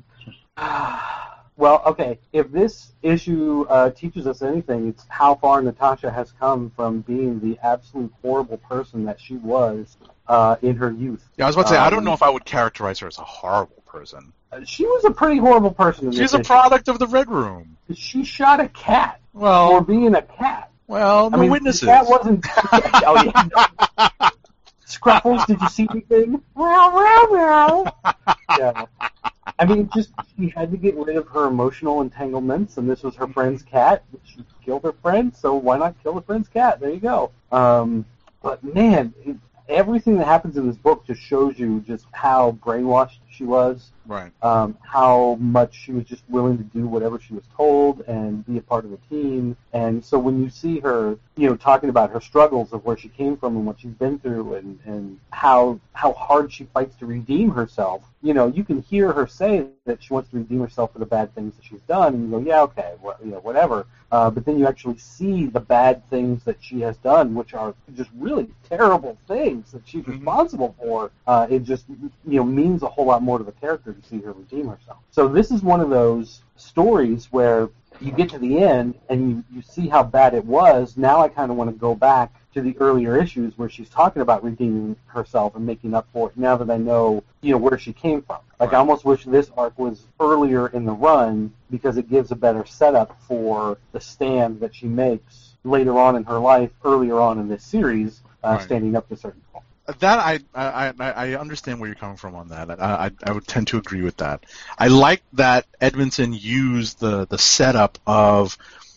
Well, okay. If this issue uh, teaches us anything, it's how far Natasha has come from being the absolute horrible person that she was uh, in her youth. Yeah, I was about to say, I don't Um, know if I would characterize her as a horrible person. She was a pretty horrible person. In She's this a issue. product of the Red Room. She shot a cat for Well, being a cat. well, no I mean, witnesses. That wasn't. Oh, yeah. Scruffles, did you see anything? Well, well, well. Yeah. I mean, just she had to get rid of her emotional entanglements, and this was her friend's cat. She killed her friend, so why not kill her friend's cat? There you go. Um, but man, it, everything that happens in this book just shows you just how brainwashed she was. Right. Um, how much she was just willing to do whatever she was told and be a part of the team. And so when you see her, you know, talking about her struggles of where she came from and what she's been through and, and how how hard she fights to redeem herself, you know, you can hear her say that she wants to redeem herself for the bad things that she's done, and you go, yeah, okay, well, you know, whatever. Uh, but then you actually see the bad things that she has done, which are just really terrible things that she's Mhm. responsible for. Uh, it just, you know, means a whole lot more to the character to see her redeem herself. So this is one of those stories where you get to the end and you, you see how bad it was. Now I kind of want to go back to the earlier issues where she's talking about redeeming herself and making up for it now that I know, you know, where she came from. Like, I almost wish this arc was earlier in the run because it gives a better setup for the stand that she makes later on in her life, earlier on in this series, uh, Right. standing up to certain people. That I, I I I understand where you're coming from on that. I, I I would tend to agree with that. I like that Edmondson used the the setup of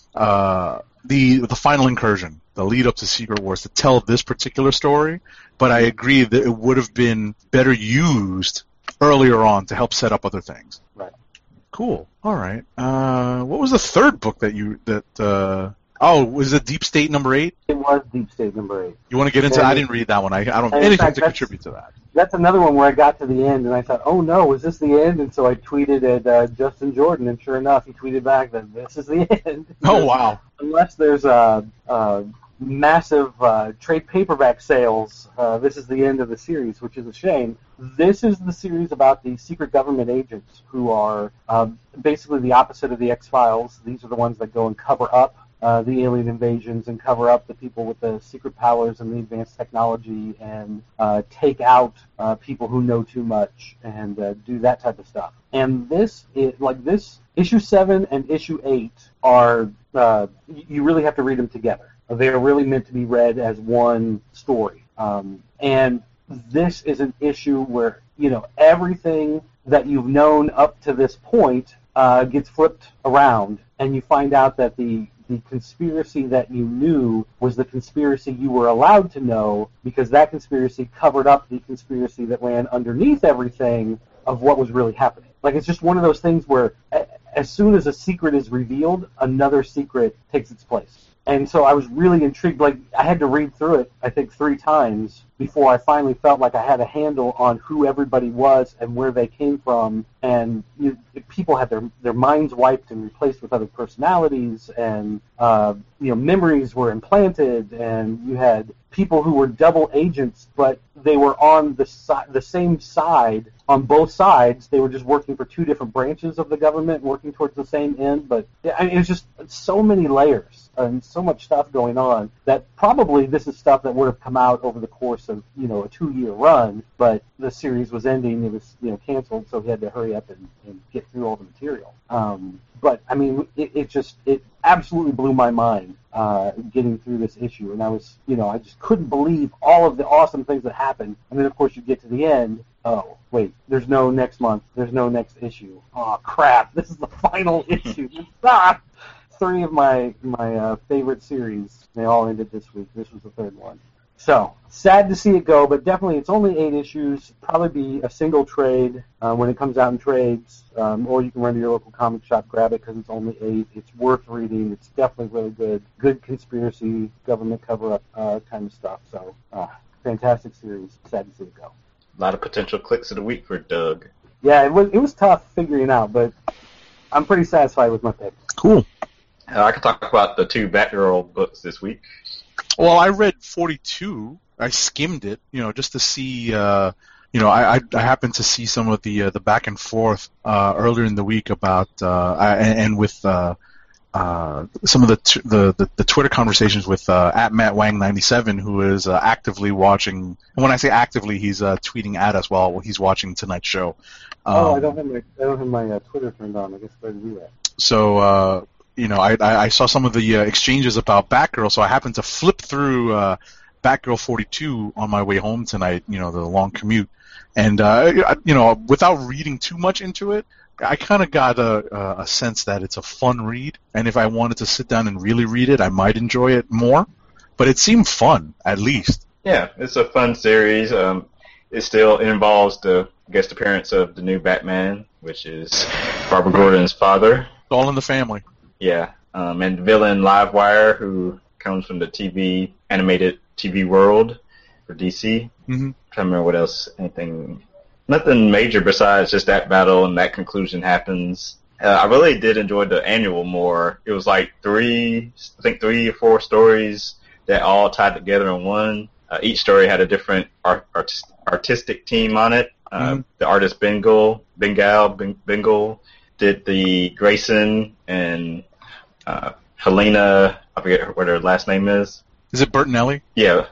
uh, the the final incursion, the lead up to Secret Wars, to tell this particular story. But I agree that it would have been better used earlier on to help set up other things. Right. Cool. All right. Uh, what was the third book that you that? Uh, oh, was it Deep State number eight? It was Deep State number eight. You want to get into? Yeah. I didn't read that one. I I don't have In anything fact, to that's- contribute to that. That's another one where I got to the end and I thought, oh no, is this the end? And so I tweeted at uh, Justin Jordan, and sure enough, he tweeted back that this is the end. Oh wow. Unless there's a, a massive uh, trade paperback sales, uh, this is the end of the series, which is a shame. This is the series about the secret government agents who are um, basically the opposite of the X-Files. These are the ones that go and cover up Uh, the alien invasions and cover up the people with the secret powers and the advanced technology and uh, take out uh, people who know too much and uh, do that type of stuff. And this, is, like this, issue seven and issue eight are, uh, you really have to read them together. They are really meant to be read as one story. Um, and this is an issue where, you know, everything that you've known up to this point uh, gets flipped around, and you find out that the the conspiracy that you knew was the conspiracy you were allowed to know because that conspiracy covered up the conspiracy that ran underneath everything of what was really happening. Like, it's just one of those things where a- as soon as a secret is revealed, another secret takes its place. And so I was really intrigued. Like, I had to read through it, I think, three times before I finally felt like I had a handle on who everybody was and where they came from. And you, people had their their minds wiped and replaced with other personalities, and uh, you know, memories were implanted, and you had people who were double agents, but they were on the si- the same side on both sides. They were just working for two different branches of the government, working towards the same end. But yeah, I mean, it's just so many layers and so much stuff going on that probably this is stuff that would have come out over the course of, you know, a two-year run. But the series was ending; it was, you know, canceled, so he had to hurry up and, and get through all the material. Um, but I mean, it, it just it absolutely blew my mind uh, getting through this issue, and I was, you know, I just couldn't believe all of the awesome things that happened. And then, of course, you get to the end. Oh, wait, there's no next month. There's no next issue. Oh, crap. This is the final issue. Ah! Three of my, my uh, favorite series, they all ended this week. This was the third one. So, sad to see it go, but definitely it's only eight issues. Probably be a single trade uh, when it comes out in trades, um, or you can run to your local comic shop, grab it because it's only eight. It's worth reading. It's definitely really good. Good conspiracy, government cover-up uh, kind of stuff. So, uh, fantastic series. Sad to see it go. A lot of potential clicks of the week for Doug. Yeah, it was it was tough figuring out, but I'm pretty satisfied with my pick. Cool. Uh, I can talk about the two Batgirl books this week. Well, I read forty-two. I skimmed it, you know, just to see. Uh, you know, I, I I happened to see some of the uh, the back and forth uh, earlier in the week about uh, and, and with uh, uh, some of the, t- the the the Twitter conversations with uh, at Matt Wang ninety-seven, who is uh, actively watching. And when I say actively, he's uh, tweeting at us while he's watching tonight's show. Um, oh, I don't have my I don't have my uh, Twitter turned on. I guess I better do that. So. Uh, You know, I, I saw some of the uh, exchanges about Batgirl, so I happened to flip through uh, Batgirl forty-two on my way home tonight. You know, the long commute, and uh, you know, without reading too much into it, I kind of got a, a sense that it's a fun read, and if I wanted to sit down and really read it, I might enjoy it more. But it seemed fun, at least. Yeah, it's a fun series. Um, it still involves the guest appearance of the new Batman, which is Barbara Gordon's father. It's all in the family. Yeah, um, and villain Livewire, who comes from the T V, animated T V world for D C. Mm-hmm. I'm trying to remember what else, anything, nothing major besides just that battle and that conclusion happens. Uh, I really did enjoy the annual more. It was like three, I think three or four stories that all tied together in one. Uh, each story had a different art, artist, artistic team on it. Uh, Mm-hmm. The artist Bengal, Bengal, Ben- Bengal did the Grayson and uh, Helena, I forget what her last name is. Is it Bertinelli? Yeah.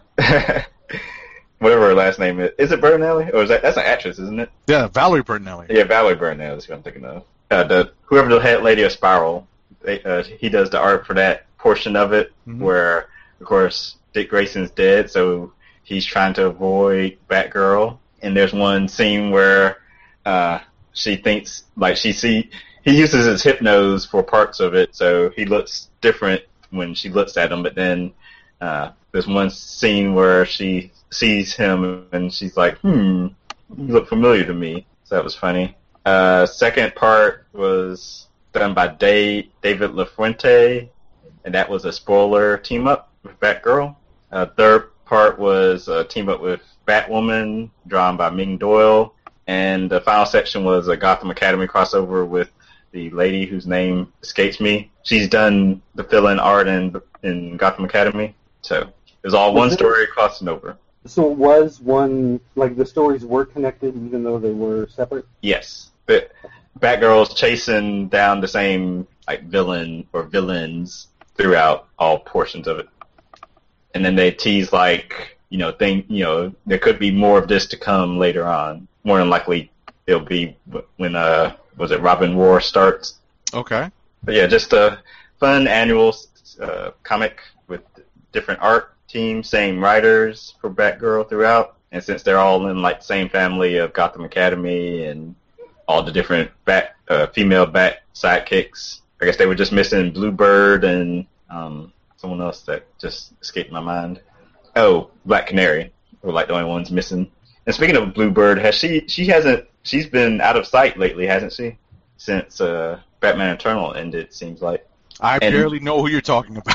Whatever her last name is. Is it Bertinelli? Or is that, that's an actress, isn't it? Yeah, Valerie Bertinelli. Yeah, Valerie Bertinelli is what I'm thinking of. Uh, the, whoever the head lady of Spiral, they, uh, he does the art for that portion of it, Mm-hmm. where, of course, Dick Grayson's dead, so he's trying to avoid Batgirl. And there's one scene where uh, she thinks, like, she see he uses his hypnose for parts of it, so he looks different when she looks at him. But then uh, there's one scene where she sees him and she's like, "Hmm, you look familiar to me." So that was funny. Uh, second part was done by Dave, David LaFuente, and that was a spoiler team up with Batgirl. Uh, third part was a team up with Batwoman, drawn by Ming Doyle. And the final section was a Gotham Academy crossover with the lady whose name escapes me. She's done the fill-in art in, in Gotham Academy. So it was all one story crossing over. So it was one, like the stories were connected even though they were separate? Yes. But Batgirl's chasing down the same like villain or villains throughout all portions of it. And then they tease like, you know, thing, you know, there could be more of this to come later on. More than likely it'll be when, uh, was it Robin War starts? Okay. But yeah, just a fun annual uh, comic with different art teams, same writers for Batgirl throughout. And since they're all in like the same family of Gotham Academy and all the different bat, uh, female bat sidekicks, I guess they were just missing Bluebird and um, someone else that just escaped my mind. Oh, Black Canary were like the only ones missing. And speaking of Bluebird, has she she hasn't she's been out of sight lately, hasn't she? Since uh, Batman Eternal ended, seems like. I And- barely know who you're talking about.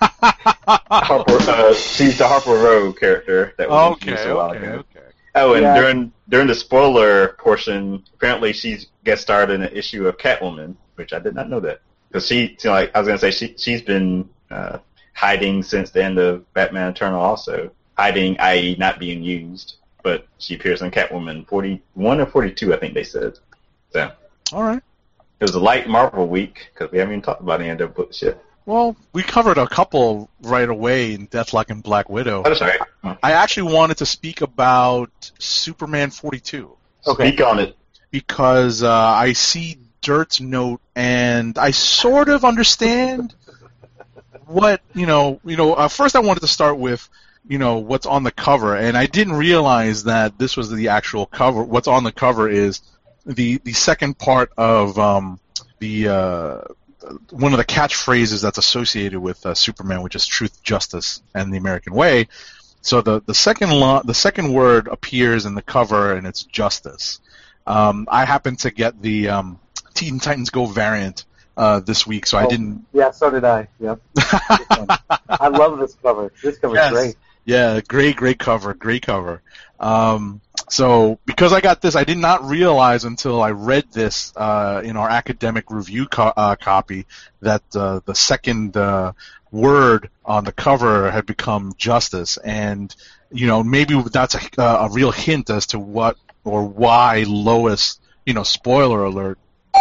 Harper, uh, she's the Harper Row character that was okay, introduced a while okay, ago. okay. Oh, and Yeah. during during the spoiler portion, apparently she's guest starred in an issue of Catwoman, which I did not know that. Because she, you know, like I was gonna say, she she's been uh, hiding since the end of Batman Eternal, also hiding, that is, not being used. But she appears in Catwoman forty-one or forty-two, I think they said. So All right. it was a light Marvel week because we haven't even talked about any of their books yet. Well, we covered a couple right away in Deathlock and Black Widow. Oh, that's right. I actually wanted to speak about Superman forty-two Okay. Speak on it. because uh, I see Dirt's note and I sort of understand what, you know, you know, uh, first I wanted to start with, you know, what's on the cover, and I didn't realize that this was the actual cover. What's on the cover is the the second part of um, the uh, one of the catchphrases that's associated with uh, Superman, which is truth, justice, and the American way. so the the second lo- the second word appears in the cover, and it's justice. Um, I happen to get the um, Teen Titans Go variant uh, this week, so oh, I didn't. Yeah, so did I. Yep. I love this cover. This cover's yes. great. Yeah, great, great cover, great cover. Um, so because I got this, I did not realize until I read this uh, in our academic review co- uh, copy that uh, the second uh, word on the cover had become justice, and you know maybe that's a, a real hint as to what or why Lois, you know, spoiler alert,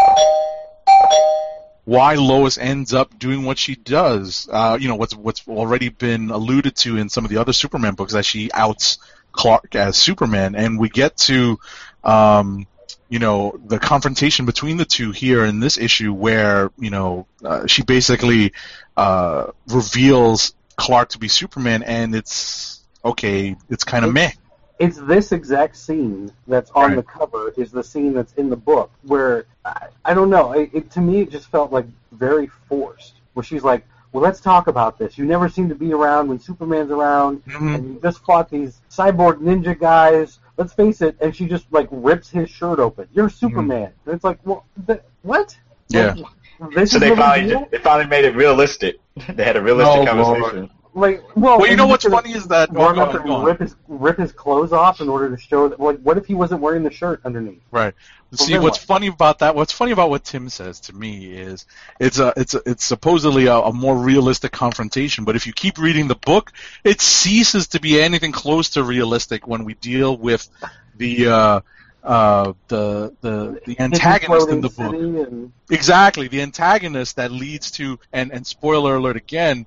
why Lois ends up doing what she does. Uh, you know, what's what's already been alluded to in some of the other Superman books, that she outs Clark as Superman, and we get to, um, you know, the confrontation between the two here in this issue, where you know uh, she basically uh, reveals Clark to be Superman, and it's okay, it's kind of meh. It's this exact scene that's on Right. the cover is the scene that's in the book where, I, I don't know, it, it, to me it just felt like very forced, where she's like, well, let's talk about this. You never seem to be around when Superman's around, Mhm. and you just fought these cyborg ninja guys. Let's face it, and she just, like, rips his shirt open. You're Superman. And it's like, well, th- what? Yeah. Like, this So is they what we finally do? they finally made it realistic. They had a realistic Oh, conversation. Lord. Like, well, Well, you and know he's what's gonna funny is that run oh, up go on, and go on. rip his rip his clothes off in order to show that. Like, what if he wasn't wearing the shirt underneath? Right. Well, See, then what's what? funny about that? What's funny about what Tim says to me is it's a it's a, it's supposedly a, a more realistic confrontation, but if you keep reading the book, it ceases to be anything close to realistic when we deal with the uh, uh, the the the antagonist in the book. And, Exactly, the antagonist that leads to and and spoiler alert again.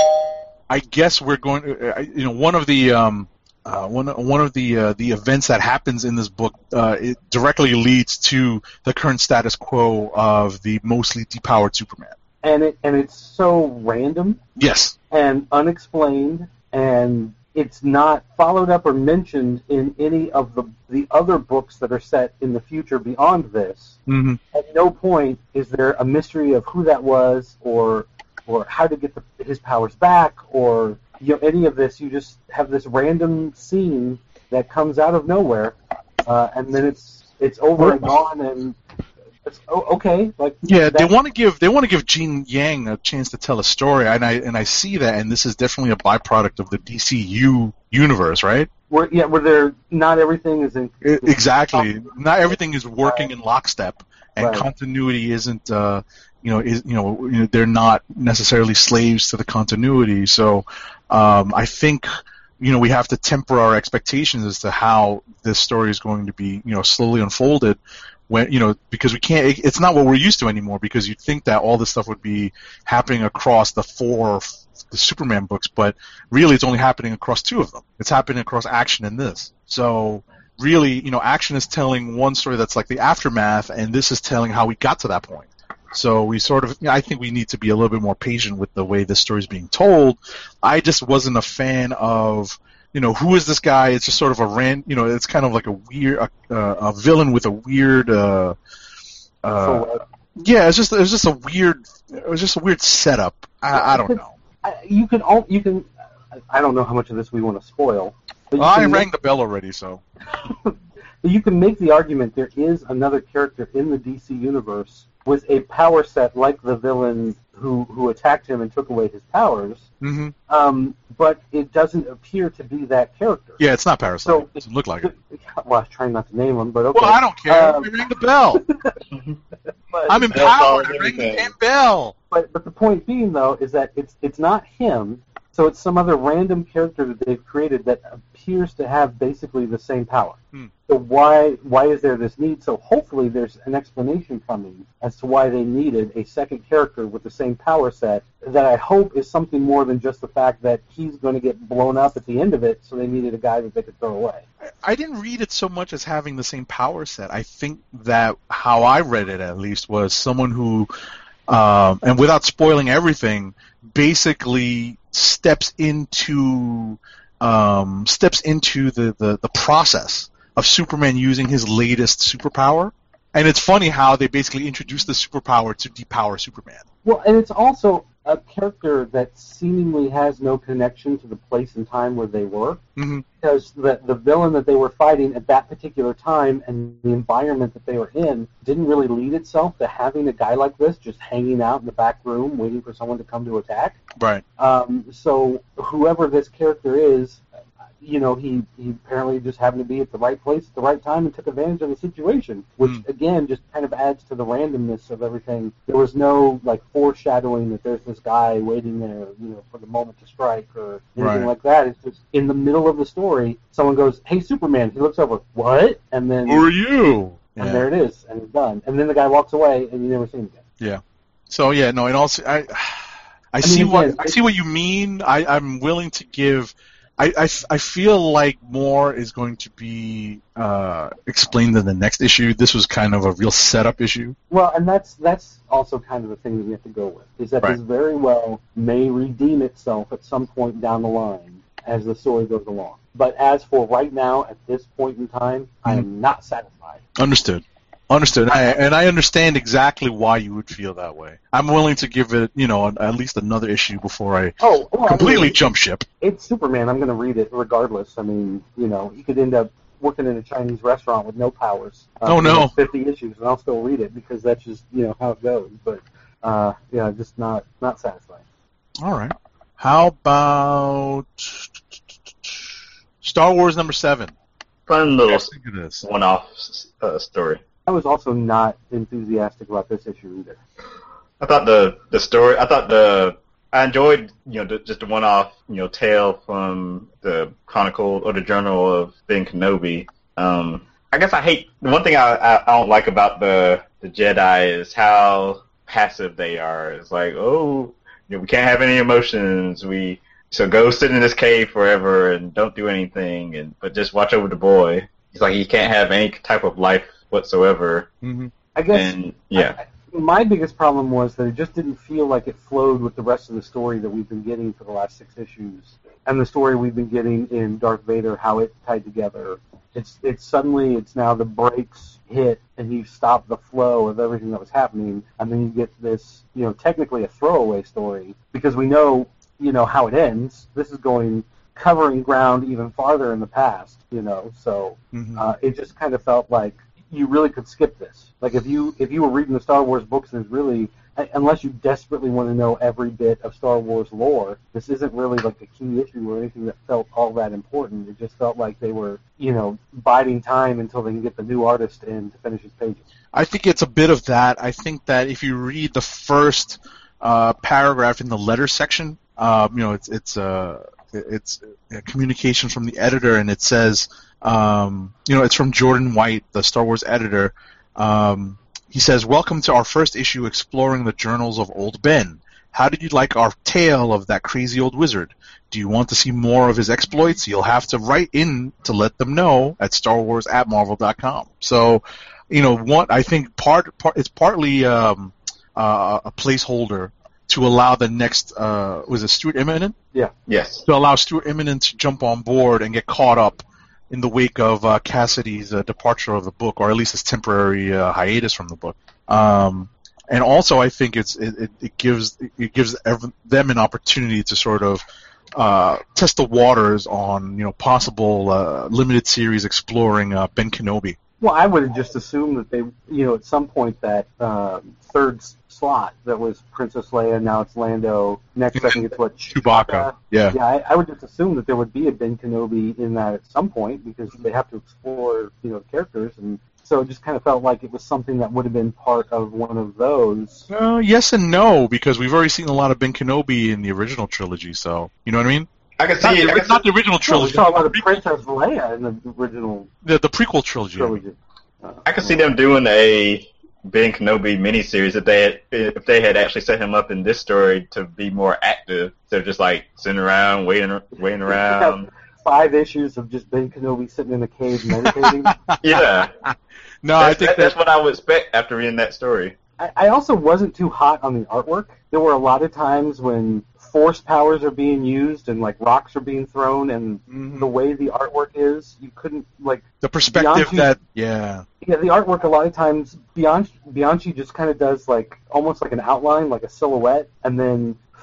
I guess we're going to, uh, you know, one of the um, uh, one one of the uh, the events that happens in this book uh, it directly leads to the current status quo of the mostly depowered Superman. and it and it's so random Yes. and unexplained, and it's not followed up or mentioned in any of the the other books that are set in the future beyond this. Mm-hmm. At no point is there a mystery of who that was, or or how to get the, his powers back, or you know any of this. You just have this random scene that comes out of nowhere, uh, and then it's it's over and gone, and it's oh, okay. Like Yeah, they that- want to give they want to give Gene Yang a chance to tell a story, and I and I see that, and this is definitely a byproduct of the D C U universe, right? Where yeah, where there not everything is in I- Exactly. Not everything is working in lockstep, and Right. continuity isn't. Uh, you know, is you know, you know, they're not necessarily slaves to the continuity. So, um, I think you know we have to temper our expectations as to how this story is going to be, you know, slowly unfolded. When you know, because we can't. It, it's not what we're used to anymore. Because you'd think that all this stuff would be happening across the four the Superman books, but really it's only happening across two of them. It's happening across Action and this. So really, you know, Action is telling one story that's like the aftermath, and this is telling how we got to that point. So we sort of, you know, I think we need to be a little bit more patient with the way this story is being told. I just wasn't a fan of, you know, who is this guy? It's just sort of a ran, you know, it's kind of like a weird, a, a villain with a weird, uh, uh, So, yeah, it's just, it was just a weird, it was just a weird setup. I, I don't know. I, you can all you can. I don't know how much of this we want to spoil. But you Well, I can rang make- the bell already, so. You can make the argument there is another character in the D C universe with a power set like the villain who, who attacked him and took away his powers, hmm um, but it doesn't appear to be that character. Yeah, it's not Parasite. So it doesn't look like it. Well, I was trying not to name him, but okay. Well, I don't care. Um, I rang the bell. But, I'm empowered. I solves rang the everything. damn bell. but but the point being though is that it's it's not him. So it's some other random character that they've created that appears to have basically the same power. Hmm. So why why is there this need? So hopefully there's an explanation coming as to why they needed a second character with the same power set that I hope is something more than just the fact that he's going to get blown up at the end of it, so they needed a guy that they could throw away. I didn't read it so much as having the same power set. I think that how I read it, at least, was someone who, um, and without spoiling everything, basically steps into um, steps into the, the, the process of Superman using his latest superpower. And it's funny how they basically introduced the superpower to depower Superman. Well, and it's also a character that seemingly has no connection to the place and time where they were, Mm-hmm. because the the villain that they were fighting at that particular time and the environment that they were in didn't really lead itself to having a guy like this just hanging out in the back room waiting for someone to come to attack. Right. Um, so whoever this character is, you know, he, he apparently just happened to be at the right place at the right time and took advantage of the situation, which, Mm. again, just kind of adds to the randomness of everything. There was no, like, foreshadowing that there's this guy waiting there, you know, for the moment to strike or anything Right. like that. It's just in the middle of the story, someone goes, "Hey, Superman." He looks over, "What?" And then, Who are you? and Yeah. there it is, and it's done. And then the guy walks away, and you never see him again. Yeah. So yeah, no. And also, I, I, mean, see what again, I see what you mean. I, I'm willing to give. I, I, I feel like more is going to be uh, explained in the next issue. This was kind of a real setup issue. Well, and that's that's also kind of the thing that we have to go with, is that Right. this very well may redeem itself at some point down the line as the story goes along. But as for right now, at this point in time, I am not satisfied. Understood. Understood. I, and I understand exactly why you would feel that way. I'm willing to give it, you know, at least another issue before I Oh, well, completely I mean, jump ship. it's Superman. I'm going to read it regardless. I mean, you know, he could end up working in a Chinese restaurant with no powers. Uh, Oh, for the no. next fifty issues, and I'll still read it because that's just, you know, how it goes. But, uh, yeah, just not, not satisfying. All right. How about Star Wars number seven? Fun little Think of this. one-off uh, story. I was also not enthusiastic about this issue either. I thought the the story. I thought the. I enjoyed, you know, the, just the one-off, you know, tale from the Chronicle or the Journal of Ben Kenobi. Um, I guess I hate the one thing I, I I don't like about the the Jedi is how passive they are. It's like, oh, you know, we can't have any emotions. We so go sit in this cave forever and don't do anything, and but just watch over the boy. It's like he can't have any type of life whatsoever. Mm-hmm. I guess And yeah. I, I, my biggest problem was that it just didn't feel like it flowed with the rest of the story that we've been getting for the last six issues, and the story we've been getting in Darth Vader, how it tied together. It's it's suddenly it's now the brakes hit and you stop the flow of everything that was happening, and then you get this, you know, technically a throwaway story because we know, you know, how it ends. This is going covering ground even farther in the past, you know, so Mm-hmm. uh, it just kind of felt like you really could skip this. Like if you if you were reading the Star Wars books, and it's really, unless you desperately want to know every bit of Star Wars lore, this isn't really like a key issue or anything that felt all that important. It just felt like they were, you know, biding time until they can get the new artist in to finish his pages. I think it's a bit of that. I think that if you read the first uh, paragraph in the letter section, um, you know, it's it's uh, it's a communication from the editor, and it says, um, you know, it's from Jordan White, the Star Wars editor. Um, he says, "Welcome to our first issue exploring the journals of Old Ben. How did you like our tale of that crazy old wizard? Do you want to see more of his exploits? You'll have to write in to let them know at Star Wars at Marvel dot com." So, you know, what I think part, part it's partly um, uh, a placeholder to allow the next uh, was it Stuart Immonen? Yeah. Yes. To allow Stuart Immonen to jump on board and get caught up in the wake of uh, Cassidy's uh, departure of the book, or at least his temporary uh, hiatus from the book. Um, and also, I think it's it, it, it gives it gives ev- them an opportunity to sort of uh, test the waters on, you know, possible uh, limited series exploring uh, Ben Kenobi. Well, I would have just assumed that they, you know, at some point that um, third s- slot that was Princess Leia, now it's Lando. Next, I think it's what Chewbacca. Yeah. Yeah, I, I would just assume that there would be a Ben Kenobi in that at some point because they have to explore, you know, characters, and so it just kind of felt like it was something that would have been part of one of those. Uh, yes and no, because we've already seen a lot of Ben Kenobi in the original trilogy, so you know what I mean? I can see Not, it. I the, can not see, the original No, we trilogy. saw a lot of Princess Leia in the original the, the prequel trilogy. I mean. trilogy. Uh, I can see them doing a Ben Kenobi miniseries if they had, if they had actually set him up in this story to be more active instead of just like sitting around waiting waiting around. Five issues of just Ben Kenobi sitting in a cave meditating. Yeah, No, I that's, think that, that, that's what I would expect after reading that story. I, I also wasn't too hot on the artwork. There were a lot of times when force powers are being used and like rocks are being thrown, and Mhm. the way the artwork is, you couldn't like. the perspective Bianchi- that yeah. Yeah, the artwork a lot of times Bianchi, Bianchi just kind of does like almost like an outline, like a silhouette, and then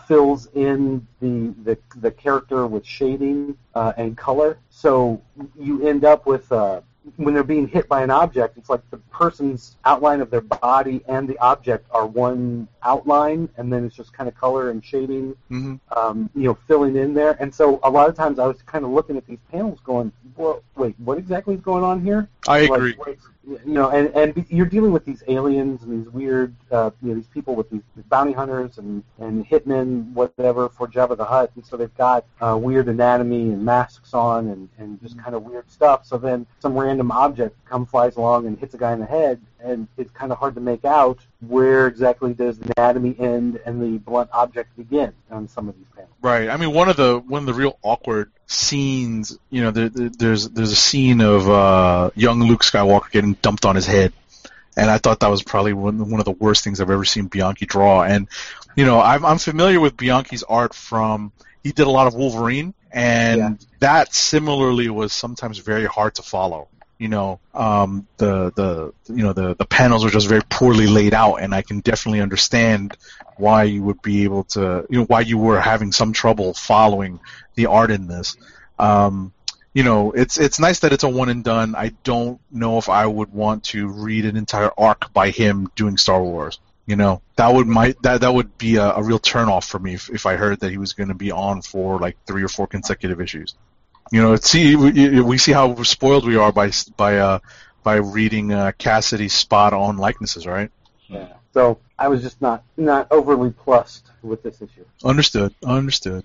fills in the the, the character with shading uh, and color. So you end up with uh, when they're being hit by an object, it's like the person's outline of their body and the object are one outline, and then it's just kind of color and shading, Mm-hmm. um, you know, filling in there. And so a lot of times I was kind of looking at these panels going, well, wait, what exactly is going on here? I Like, agree. wait, you know, and, and you're dealing with these aliens and these weird, uh, you know, these people with these bounty hunters and, and hitmen, whatever, for Jabba the Hutt. And so they've got uh, weird anatomy and masks on and, and just kind of weird stuff. So then some random object comes, flies along and hits a guy in the head, and it's kind of hard to make out where exactly does the anatomy end and the blunt object begin on some of these panels. Right. I mean, one of the one of the real awkward scenes, you know, there, there, there's there's a scene of uh, young Luke Skywalker getting dumped on his head, and I thought that was probably one one of the worst things I've ever seen Bianchi draw. And you know, I'm I'm familiar with Bianchi's art from he did a lot of Wolverine, and Yeah. that similarly was sometimes very hard to follow. You know, um, the the you know the the panels are just very poorly laid out, and I can definitely understand why you would be able to, you know, why you were having some trouble following the art in this. Um, you know, it's it's nice that it's a one and done. I don't know if I would want to read an entire arc by him doing Star Wars. You know, that would might that that would be a, a real turnoff for me if, if I heard that he was going to be on for like three or four consecutive issues. You know, see, we, we see how spoiled we are by by uh, by reading uh, Cassidy's spot-on likenesses, right? Yeah. So I was just not not overly plussed with this issue. Understood. Understood.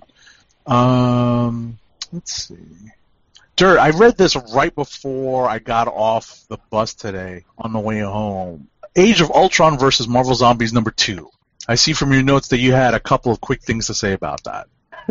Um, let's see. Dirt, I read this right before I got off the bus today on the way home. Age of Ultron versus Marvel Zombies number two. I see from your notes that you had a couple of quick things to say about that.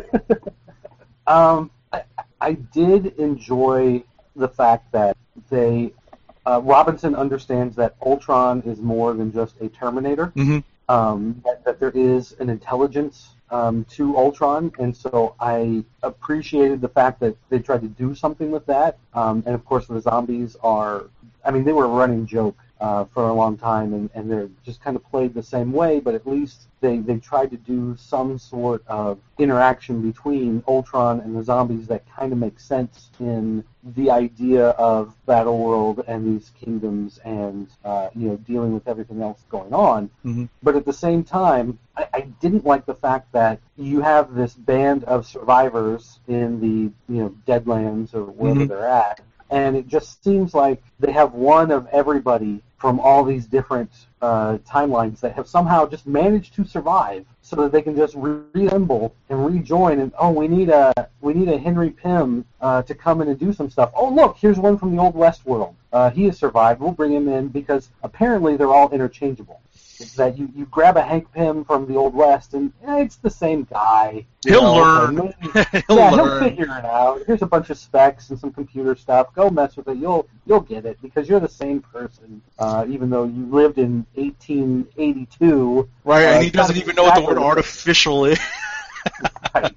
um, I, I did enjoy the fact that they uh, Robinson understands that Ultron is more than just a Terminator. Mm-hmm. Um, that, that there is an intelligence um, to Ultron, and so I appreciated the fact that they tried to do something with that. Um, and of course, the zombies are, I mean, they were a running joke uh, for a long time, and, and they're just kind of played the same way, but at least they, they tried to do some sort of interaction between Ultron and the zombies that kind of makes sense in the idea of Battleworld and these kingdoms and, uh, you know, dealing with everything else going on. Mm-hmm. But at the same time, I, I didn't like the fact that you have this band of survivors in the, you know, Deadlands or wherever Mm-hmm. they're at, and it just seems like they have one of everybody from all these different uh, timelines that have somehow just managed to survive, so that they can just reassemble and rejoin. And oh, we need a we need a Henry Pym uh, to come in and do some stuff. Oh, look, here's one from the old West world. Uh, he has survived. We'll bring him in because apparently they're all interchangeable. It's that you, you grab a Hank Pym from the old West and eh, it's the same guy. You He'll know, learn. and maybe- he'll yeah, learn. he'll figure it out. Here's a bunch of specs and some computer stuff. Go mess with it. You'll you'll get it because you're the same person, uh, even though you lived in eighteen eighty-two. Right, Uh, and he it's not doesn't even know what the word exactly- artificial is. Right.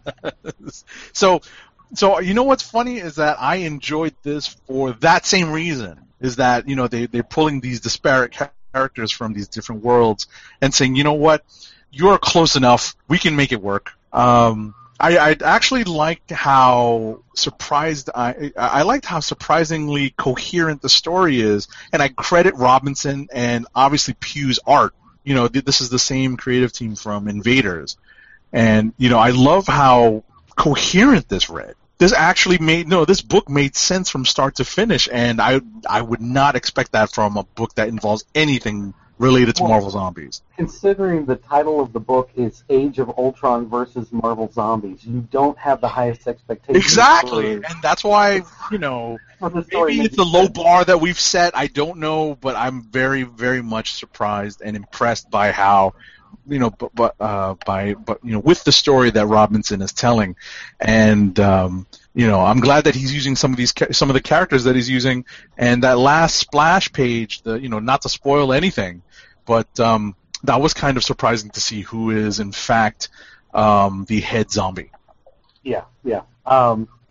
So, so you know what's funny is that I enjoyed this for that same reason. Is that, you know, they they're pulling these disparate characters from these different worlds and saying, you know what, you're close enough, we can make it work. Um, I, I actually liked how surprised I I liked how surprisingly coherent the story is, and I credit Robinson and obviously Pugh's art. You know, th- this is the same creative team from Invaders, and you know, I love how coherent this read. This actually made no. This book made sense from start to finish, and I I would not expect that from a book that involves anything related to Well, Marvel Zombies. Considering the title of the book is Age of Ultron versus Marvel Zombies, you don't have the highest expectations. Exactly, for, and that's why, you know, for the story. maybe it's the low bar that we've set. I don't know, but I'm very, very much surprised and impressed by how, you know, but, but uh, by but you know, with the story that Robinson is telling, and um, you know, I'm glad that he's using some of these ca- some of the characters that he's using, and that last splash page, the you know, not to spoil anything, but um, that was kind of surprising to see who is in fact um, the head zombie. Yeah, yeah. Um,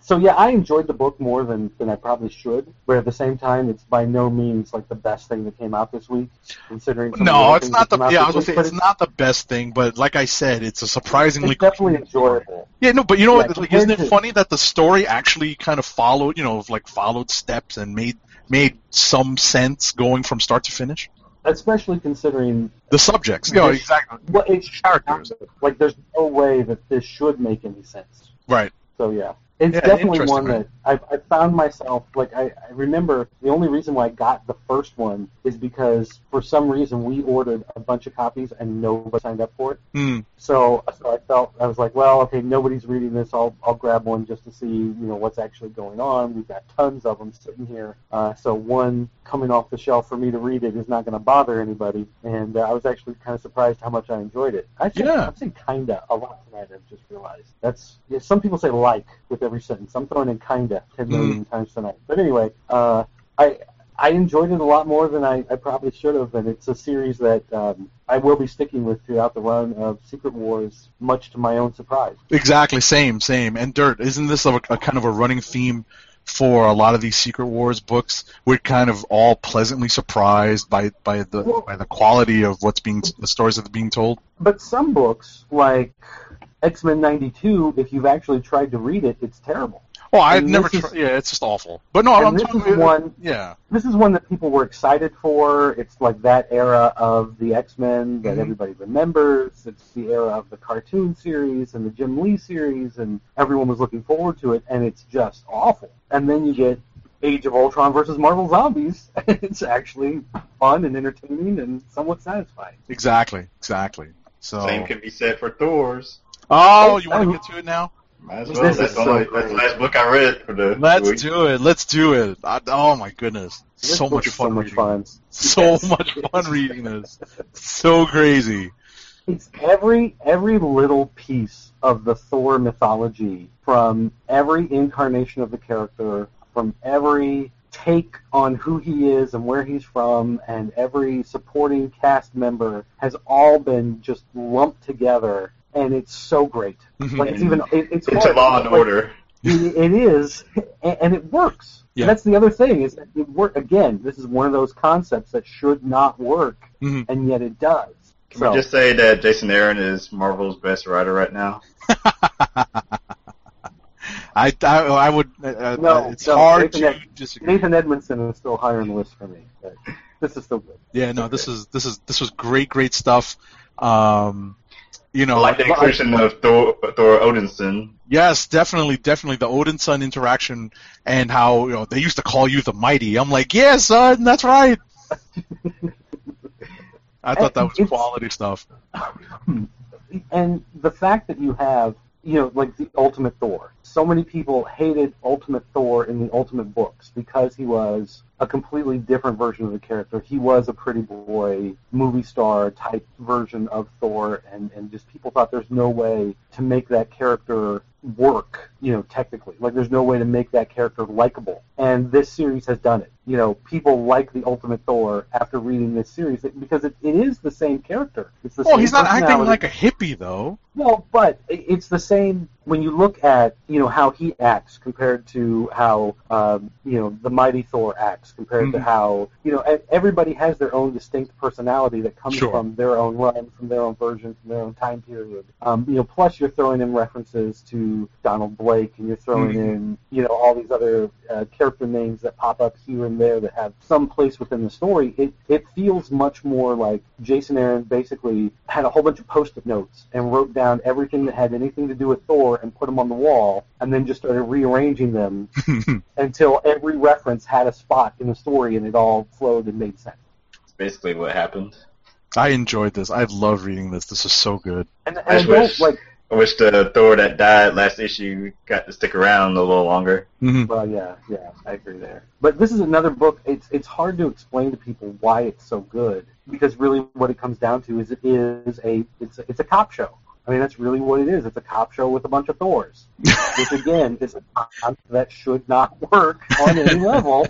so yeah, I enjoyed the book more than, than I probably should, but at the same time, it's by no means like the best thing that came out this week, considering some of the No, other it's things not that the came out yeah. I this was gonna week, say but it's not the best thing, but like I said, it's a surprisingly it's definitely enjoyable. Yeah, no, but you know Yeah, what? Like, isn't it compared to- funny that the story actually kind of followed, you know, like followed steps and made made some sense going from start to finish? Especially considering The subjects, you know, this- exactly. what it's Characters. like. There's no way that this should make any sense. Right. So yeah, it's Yeah, definitely interesting, one right? that I, I found myself like I, I remember the only reason why I got the first one is because for some reason we ordered a bunch of copies and nobody signed up for it. Hmm. So, so I felt I was like, well, okay, nobody's reading this. I'll I'll grab one just to see you know what's actually going on. We've got tons of them sitting here. Uh, so one coming off the shelf for me to read it is not going to bother anybody. And uh, I was actually kind of surprised how much I enjoyed it. I said, Yeah. I'm saying kinda a lot tonight. I've just realized that's yeah, some people say like with every sentence. I'm throwing in kinda ten million times tonight. But anyway, uh, I. I enjoyed it a lot more than I, I probably should have, and it's a series that um, I will be sticking with throughout the run of Secret Wars, much to my own surprise. Exactly, same, same. And Dirt, isn't this a, a kind of a running theme for a lot of these Secret Wars books? We're kind of all pleasantly surprised by by the Well- by the quality of what's being the stories that are being told. But some books, like X-Men ninety-two, if you've actually tried to read it, it's terrible. Well, I've And never. this Tr- is- yeah, it's just awful. But no, and I'm this talking is one- Yeah. This is one that people were excited for. It's like that era of the X-Men that Mhm. everybody remembers. It's the era of the cartoon series and the Jim Lee series, and everyone was looking forward to it, and it's just awful. And then you get Age of Ultron versus Marvel Zombies, and it's actually fun and entertaining and somewhat satisfying. Exactly, exactly. So. Same can be said for Thor's. Oh, you want to get to it now? Might as This well. is That's, the so only, great. that's the last book I read for the Let's week. do it. Let's do it. I, oh my goodness, This so book much is fun. so much reading fun. this. So much fun reading this. So crazy. It's every every little piece of the Thor mythology, from every incarnation of the character, from every take on who he is and where he's from, and every supporting cast member has all been just lumped together, and it's so great. Mhm. Like it's even it, it's Into hard. Law and Like, Order. It, it is, and, and it works. Yeah. That's the other thing is that it work again. This is one of those concepts that should not work, Mhm. and yet it does. Can So, we just say that Jason Aaron is Marvel's best writer right now? I, I, I would. Uh, No, it's no, hard Nathan to Ed- disagree. Nathan Edmondson is still higher on the list for me, but this is still good. Yeah, no, this is this is this was great, great stuff. Um, you know, I like the inclusion of Thor, Thor Odinson. yes, definitely, definitely the Odin Son interaction and how you know they used to call you the Mighty. I'm like, yeah, son, that's right. I thought that was It's- quality stuff. And the fact that you have, you know, like the Ultimate Thor. So many people hated Ultimate Thor in the Ultimate books because he was a completely different version of the character. He was a pretty boy, movie star type version of Thor, and, and just people thought there's no way to make that character work, you know, technically. Like there's no way to make that character likable. And this series has done it. You know, people like the Ultimate Thor after reading this series because it, it is the same character. It's the Well, same he's not acting personality. like a hippie though. Well, but it- it's the same when you look at, you know, how he acts compared to how, um, you know, the Mighty Thor acts compared to Mhm. how, you know, e- everybody has their own distinct personality that comes Sure. from their own run, from their own version, from their own time period. Um, you know, plus you're throwing in references to Donald Blake, and you're throwing Mhm. in, you know, all these other uh, character names that pop up here and there that have some place within the story. It it feels much more like Jason Aaron basically had a whole bunch of post-it notes and wrote down everything that had anything to do with Thor and put them on the wall, and then just started rearranging them until every reference had a spot in the story and it all flowed and made sense. That's basically what happened. I enjoyed this. I love reading this. This is so good. And, and I I just don't wish, like. I wish the Thor that died last issue got to stick around a little longer. Mhm. Well, yeah, yeah, I agree there. But this is another book. It's it's hard to explain to people why it's so good because really what it comes down to is it is a it's a, it's a cop show. I mean, that's really what it is. It's a cop show with a bunch of Thors, which again is a concept that should not work on any level.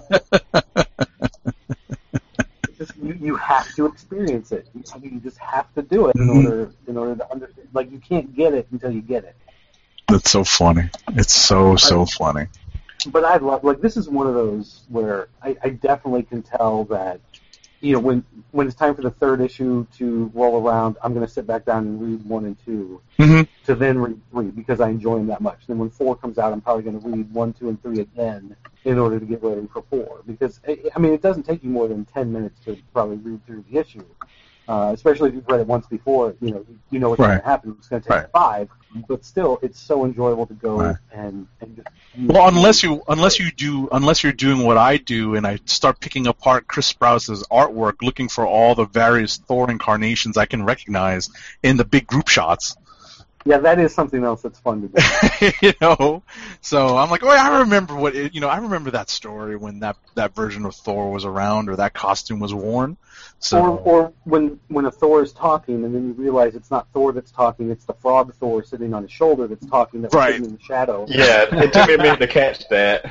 It's just, you, you have to experience it. You, you just have to do it in Mhm. order in order to understand. Like you can't get it until you get it. That's so funny. It's so so funny. But I love, like, this is one of those where I, I definitely can tell that, you know, when when it's time for the third issue to roll around, I'm going to sit back down and read one and two Mm-hmm. to then read three because I enjoy them that much. Then when four comes out, I'm probably going to read one, two, and three again in order to get ready for four. Because, I mean, it doesn't take you more than ten minutes to probably read through the issue. Uh, especially if you've read it once before, you know, you know what's Right. going to happen. It's going to take Right. five, but still, it's so enjoyable to go Right. and, and just. Well, unless you unless you do unless you're doing what I do and I start picking apart Chris Sprouse's artwork, looking for all the various Thor incarnations I can recognize in the big group shots. Yeah, that is something else that's fun to do. You know, so I'm like, oh, I remember what it, you know. I remember that story when that, that version of Thor was around or that costume was worn. So Or, or when when a Thor is talking, and then you realize it's not Thor that's talking; it's the frog Thor sitting on his shoulder that's talking, that was Right. sitting in the shadow. Yeah, it took me a minute to catch that.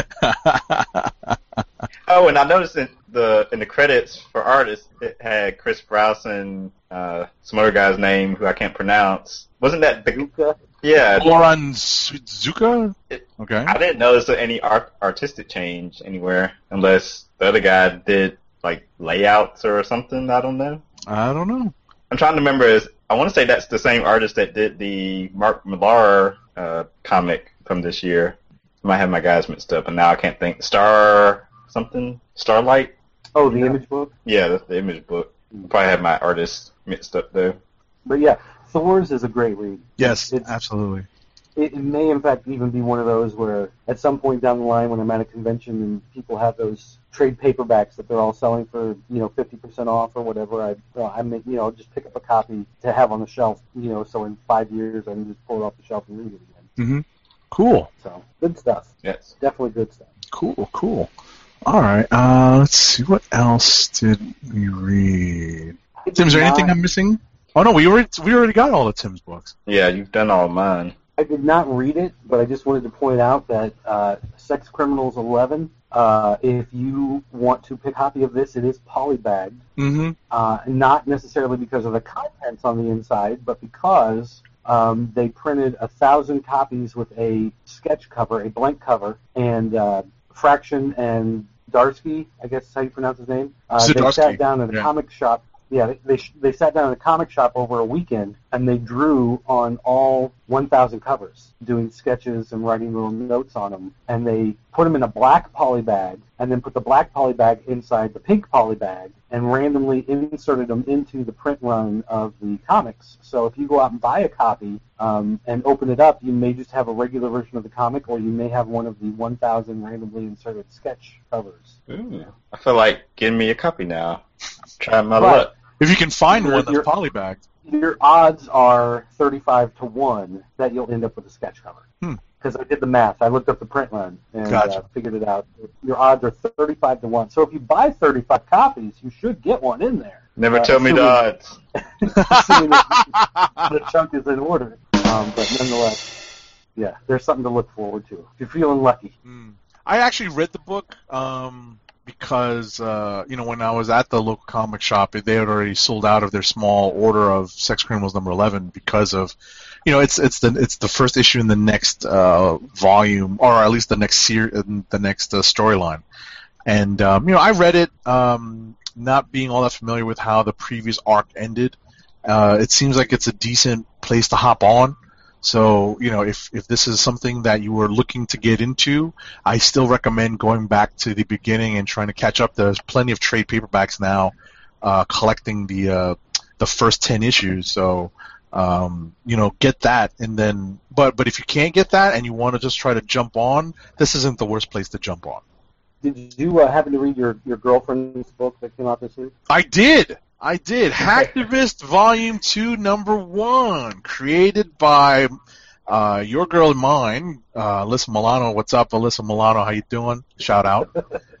Oh, and I noticed in the in the credits for artists, it had Chris Sprouse and uh, some other guy's name who I can't pronounce. Wasn't that the? Luca? Yeah, Goran Zuka. Okay. I didn't notice any art, artistic change anywhere, unless the other guy did like layouts or something. I don't know. I don't know. I'm trying to remember. Is I want to say that's the same artist that did the Mark Millar uh, comic from this year. I might have my guys mixed up, and now I can't think. Star something? Starlight? Oh, the image book. Yeah, that's the image book. Probably have my artists mixed up though. But yeah, Thor's is a great read. Yes, It's- absolutely. It, it may, in fact, even be one of those where at some point down the line when I'm at a convention and people have those trade paperbacks that they're all selling for, you know, fifty percent off or whatever, I, well, I may, you know, just pick up a copy to have on the shelf, you know, so in five years I can just pull it off the shelf and read it again. Mm-hmm. Cool. So, good stuff. Yes. Definitely good stuff. Cool, cool. All right. Uh, let's see. What else did we read? I Tim, is there did anything not- I'm missing? Oh no, we already we already got all of Tim's books. Yeah, you've done all of mine. I did not read it, but I just wanted to point out that uh, Sex Criminals eleven, uh, if you want to pick a copy of this, it is polybagged. Mm-hmm. Uh, not necessarily because of the contents on the inside, but because um, they printed a thousand copies with a sketch cover, a blank cover, and uh, Fraction and Darsky, I guess is how you pronounce his name, uh, they Zdarsky, sat down at a yeah. comic shop. Yeah, they, they they sat down at a comic shop over a weekend, and they drew on all one thousand covers, doing sketches and writing little notes on them. And they put them in a black poly bag, and then put the black poly bag inside the pink poly bag, and randomly inserted them into the print run of the comics. So if you go out and buy a copy um, and open it up, you may just have a regular version of the comic, or you may have one of the one thousand randomly inserted sketch covers. Ooh, I feel like getting me a copy now. Try my Right. luck. If you can find You're- one that's you're- polybagged. Your odds are thirty-five to one that you'll end up with a sketch cover. Hmm. Because I did the math. I looked up the print run and Gotcha. uh, figured it out. Your odds are thirty-five to one. So if you buy thirty-five copies, you should get one in there. Never Uh, tell me the odds. assuming that the chunk is in order. Um, but nonetheless, yeah, there's something to look forward to. If you're feeling lucky. Mm. I actually read the book um, because uh, you know when I was at the local comic shop, they had already sold out of their small order of Sex Criminals number eleven because of, you know, it's it's the it's the first issue in the next uh, volume, or at least the next ser- the next uh, storyline. And um, you know, I read it, um, not being all that familiar with how the previous arc ended. Uh, it seems like it's a decent place to hop on. So, you know, if, if this is something that you were looking to get into, I still recommend going back to the beginning and trying to catch up. There's plenty of trade paperbacks now uh, collecting the uh, the first ten issues. So, um, you know, get that. And then, but, but if you can't get that and you want to just try to jump on, this isn't the worst place to jump on. Did you uh, happen to read your, your girlfriend's book that came out this week? I did. I did. Hacktivist Volume two, Number one, created by uh, your girl and mine, uh, Alyssa Milano. What's up, Alyssa Milano? How you doing? Shout out.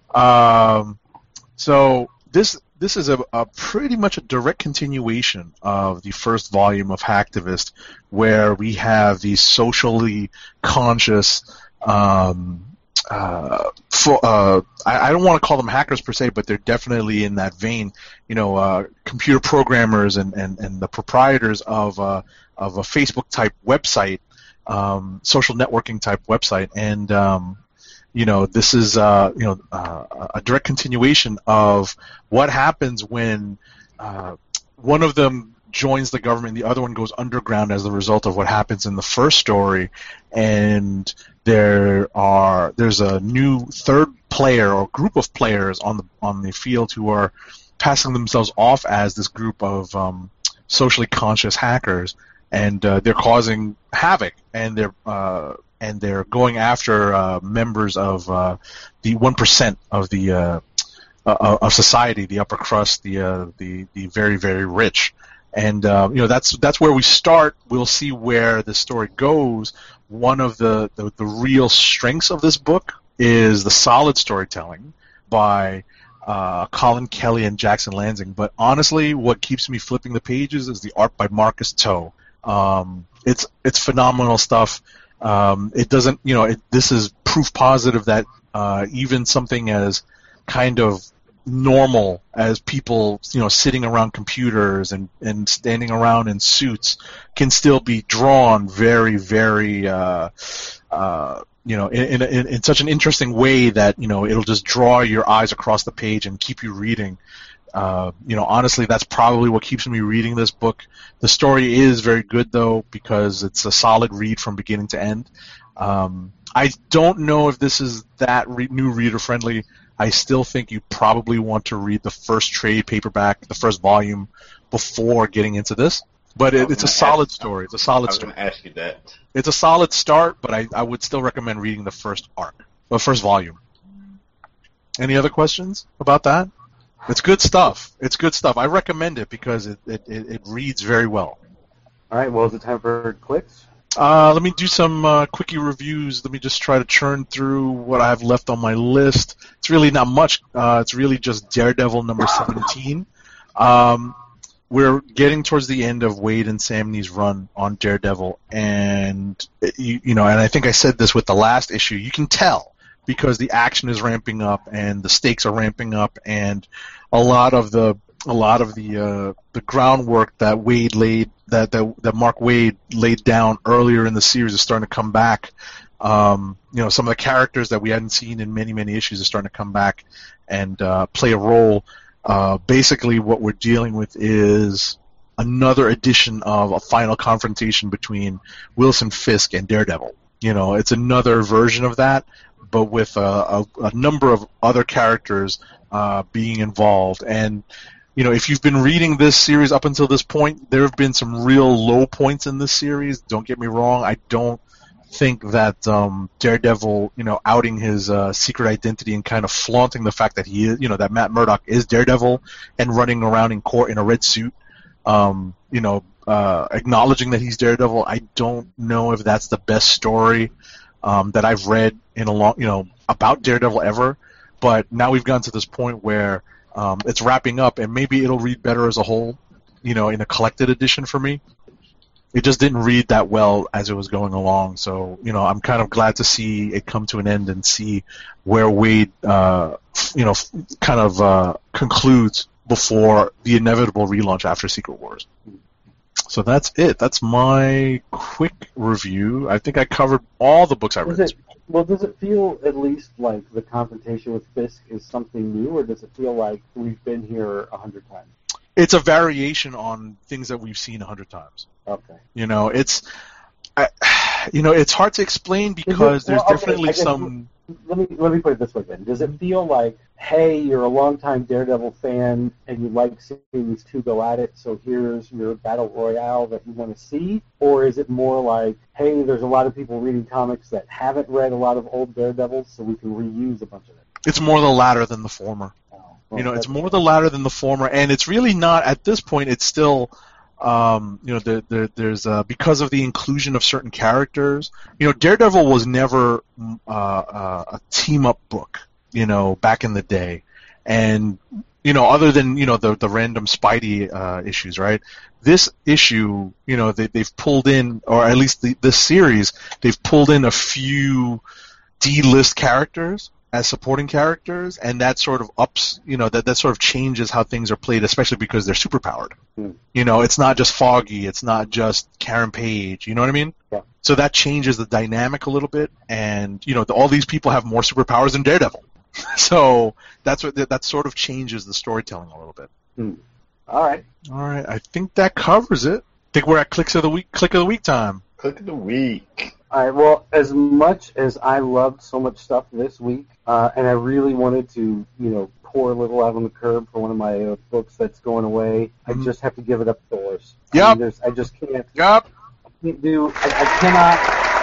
Um, so this this is a, a pretty much a direct continuation of the first volume of Hacktivist, where we have these socially conscious. Um, Uh, for, uh, I, I don't want to call them hackers per se, but they're definitely in that vein. You know, uh, computer programmers and, and, and the proprietors of uh, of a Facebook type website um, social networking type website, and um, you know, this is uh, you know uh, a direct continuation of what happens when uh, one of them joins the government, the other one goes underground as a result of what happens in the first story, and there are there's a new third player or group of players on the on the field who are passing themselves off as this group of um, socially conscious hackers, and uh, they're causing havoc, and they're uh, and they're going after uh, members of uh, the one percent of the uh, uh, of society, the upper crust, the uh, the the very very rich. And uh, you know, that's that's where we start. We'll see where the story goes. One of the, the, the real strengths of this book is the solid storytelling by uh, Colin Kelly and Jackson Lansing. But honestly, what keeps me flipping the pages is the art by Marcus To. Um, it's it's phenomenal stuff. Um, it doesn't, you know, it, this is proof positive that uh, even something as kind of normal as people, you know, sitting around computers and, and standing around in suits can still be drawn very, very, uh, uh, you know, in, in, in such an interesting way that, you know, it'll just draw your eyes across the page and keep you reading. Uh, you know, honestly, that's probably what keeps me reading this book. The story is very good, though, because it's a solid read from beginning to end. Um, I don't know if this is that re- new reader-friendly. I still think you probably want to read the first trade paperback, the first volume, before getting into this. But it, it's a solid story. It's a solid story. I was going to ask you that. It's a solid start, but I, I would still recommend reading the first arc, the first volume. Any other questions about that? It's good stuff. It's good stuff. I recommend it because it, it, it, it reads very well. All right, well, is it time for clicks? Uh, let me do some uh, quickie reviews. Let me just try to churn through what I have left on my list. It's really not much. Uh, it's really just Daredevil number seventeen. Um, we're getting towards the end of Wade and Samney's run on Daredevil, and you, you know, and I think I said this with the last issue. You can tell because the action is ramping up and the stakes are ramping up, and a lot of the a lot of the uh, the groundwork that Wade laid that, that that Mark Wade laid down earlier in the series is starting to come back. Um, you know, some of the characters that we hadn't seen in many many issues are starting to come back and uh, play a role. Uh, basically, what we're dealing with is another edition of a final confrontation between Wilson Fisk and Daredevil. You know, it's another version of that, but with a, a, a number of other characters uh, being involved. And you know, if you've been reading this series up until this point, there have been some real low points in this series. Don't get me wrong. I don't think that um, Daredevil, you know, outing his uh, secret identity and kind of flaunting the fact that he is, you know, that Matt Murdock is Daredevil and running around in court in a red suit, um, you know, uh, acknowledging that he's Daredevil. I don't know if that's the best story um, that I've read in a long, you know, about Daredevil ever. But now we've gotten to this point where Um, it's wrapping up, and maybe it'll read better as a whole, you know, in a collected edition for me. It just didn't read that well as it was going along, so, you know, I'm kind of glad to see it come to an end and see where Wade, uh, you know, kind of uh, concludes before the inevitable relaunch after Secret Wars. So that's it. That's my quick review. I think I covered all the books I read this week. Well, does it feel at least like the confrontation with Fisk is something new, or does it feel like we've been here a hundred times? It's a variation on things that we've seen a hundred times. Okay. You know, it's, I, you know, it's hard to explain because it, there's well, okay, definitely guess, some. Let me let me put it this way then. Does it feel like, hey, you're a longtime Daredevil fan and you like seeing these two go at it, so here's your battle royale that you want to see? Or is it more like, hey, there's a lot of people reading comics that haven't read a lot of old Daredevils, so we can reuse a bunch of it? It's more the latter than the former. Oh, well, you know, it's more the latter than the former, and it's really not, at this point, it's still, um, you know, there, there, there's, uh, because of the inclusion of certain characters, you know, Daredevil was never uh, uh, a team-up book, you know, back in the day. And, you know, other than, you know, the, the random Spidey uh, issues, right? This issue, you know, they, they've pulled in, or at least the, this series, they've pulled in a few D-list characters as supporting characters, and that sort of ups, you know, that, that sort of changes how things are played, especially because they're superpowered. Hmm. You know, it's not just Foggy, it's not just Karen Page, you know what I mean? Yeah. So that changes the dynamic a little bit, and, you know, the, all these people have more superpowers than Daredevil. So that's what that sort of changes the storytelling a little bit. Hmm. All right. All right, I think that covers it. I think we're at clicks of the week, click of the week time. Click of the week. All right. Well, as much as I loved so much stuff this week, uh, and I really wanted to, you know, pour a little out on the curb for one of my uh, books that's going away, Mm-hmm. I just have to give it up to Thor's. Yep. I, mean, there's, I just can't. Yup. can't do. I, I cannot.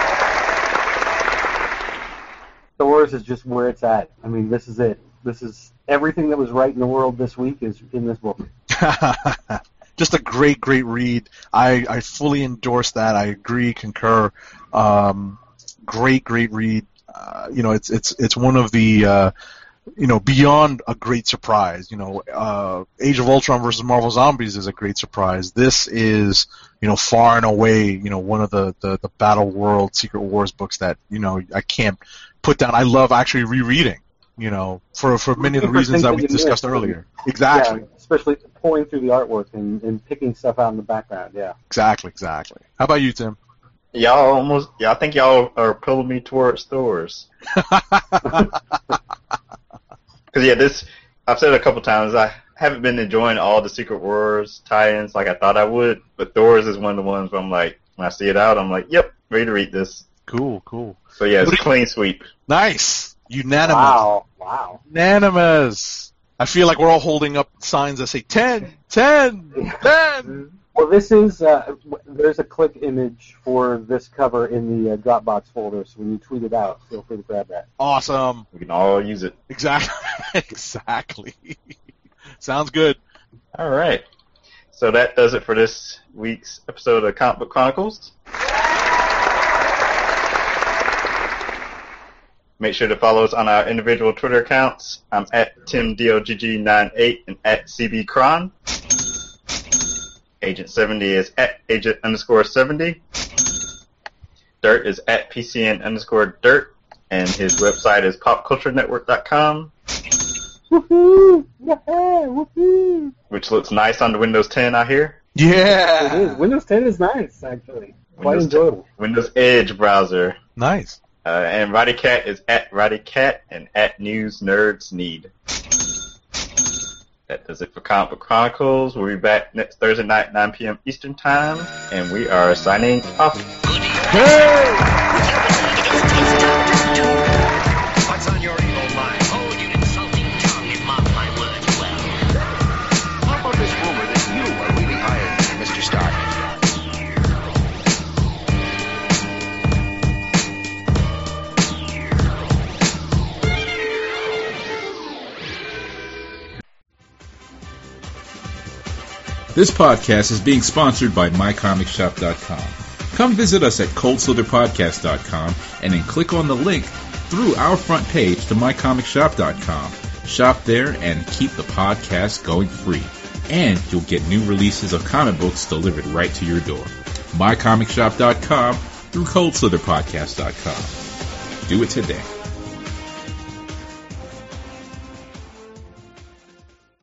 Thor's is just where it's at. I mean, this is it. This is everything that was right in the world this week is in this book. Just a great, great read. I, I fully endorse that. I agree, concur. Um, great, great read. Uh, you know, it's it's it's one of the uh, you know, beyond a great surprise. You know, uh, Age of Ultron versus Marvel Zombies is a great surprise. This is, you know, far and away, you know, one of the, the, the Battle World Secret Wars books that, you know, I can't put down. I love actually rereading, you know, for, for many of the reasons that we discussed earlier. Exactly. Yeah, especially pulling through the artwork and, and picking stuff out in the background, yeah. Exactly, exactly. How about you, Tim? Y'all almost, y'all think y'all are pulling me towards Thor's. Because, yeah, this, I've said it a couple times, I haven't been enjoying all the Secret Wars tie-ins like I thought I would, but Thor's is one of the ones where I'm like, when I see it out, I'm like, yep, ready to read this. Cool, cool. So, yeah, it's a clean sweep. Nice. Unanimous. Wow, wow. Unanimous. I feel like we're all holding up signs that say ten, ten, ten. Well, this is, uh, there's a click image for this cover in the uh, Dropbox folder, so when you tweet it out, feel free to grab that. Awesome. We can all use it. Exactly. Exactly. Sounds good. All right. So that does it for this week's episode of Comic Book Chronicles. Make sure to follow us on our individual Twitter accounts. I'm at Tim D O G G ninety-eight and at C B Cron. Agent seventy is at Agent underscore seventy. Dirt is at P C N underscore Dirt. And his website is pop culture network dot com. Woohoo! Yeah, woohoo! Which looks nice on the Windows ten, I hear. Yeah. It is. Windows ten is nice, actually. Quite Windows enjoyable. ten, Windows Edge browser. Nice. Uh, and Roddy Cat is at Roddy Cat and at News Nerds Need. That does it for Comic Book Chronicles. We'll be back next Thursday night, nine p.m. Eastern Time, and we are signing off. What's on your evil mind? Hold your insulting tongue and mark my words well. How about this rumor that you are really hired than Mister Stark? This podcast is being sponsored by my comic shop dot com. Come visit us at cold slither podcast dot com and then click on the link through our front page to my comic shop dot com. Shop there and keep the podcast going free. And you'll get new releases of comic books delivered right to your door. my comic shop dot com through cold slither podcast dot com. Do it today.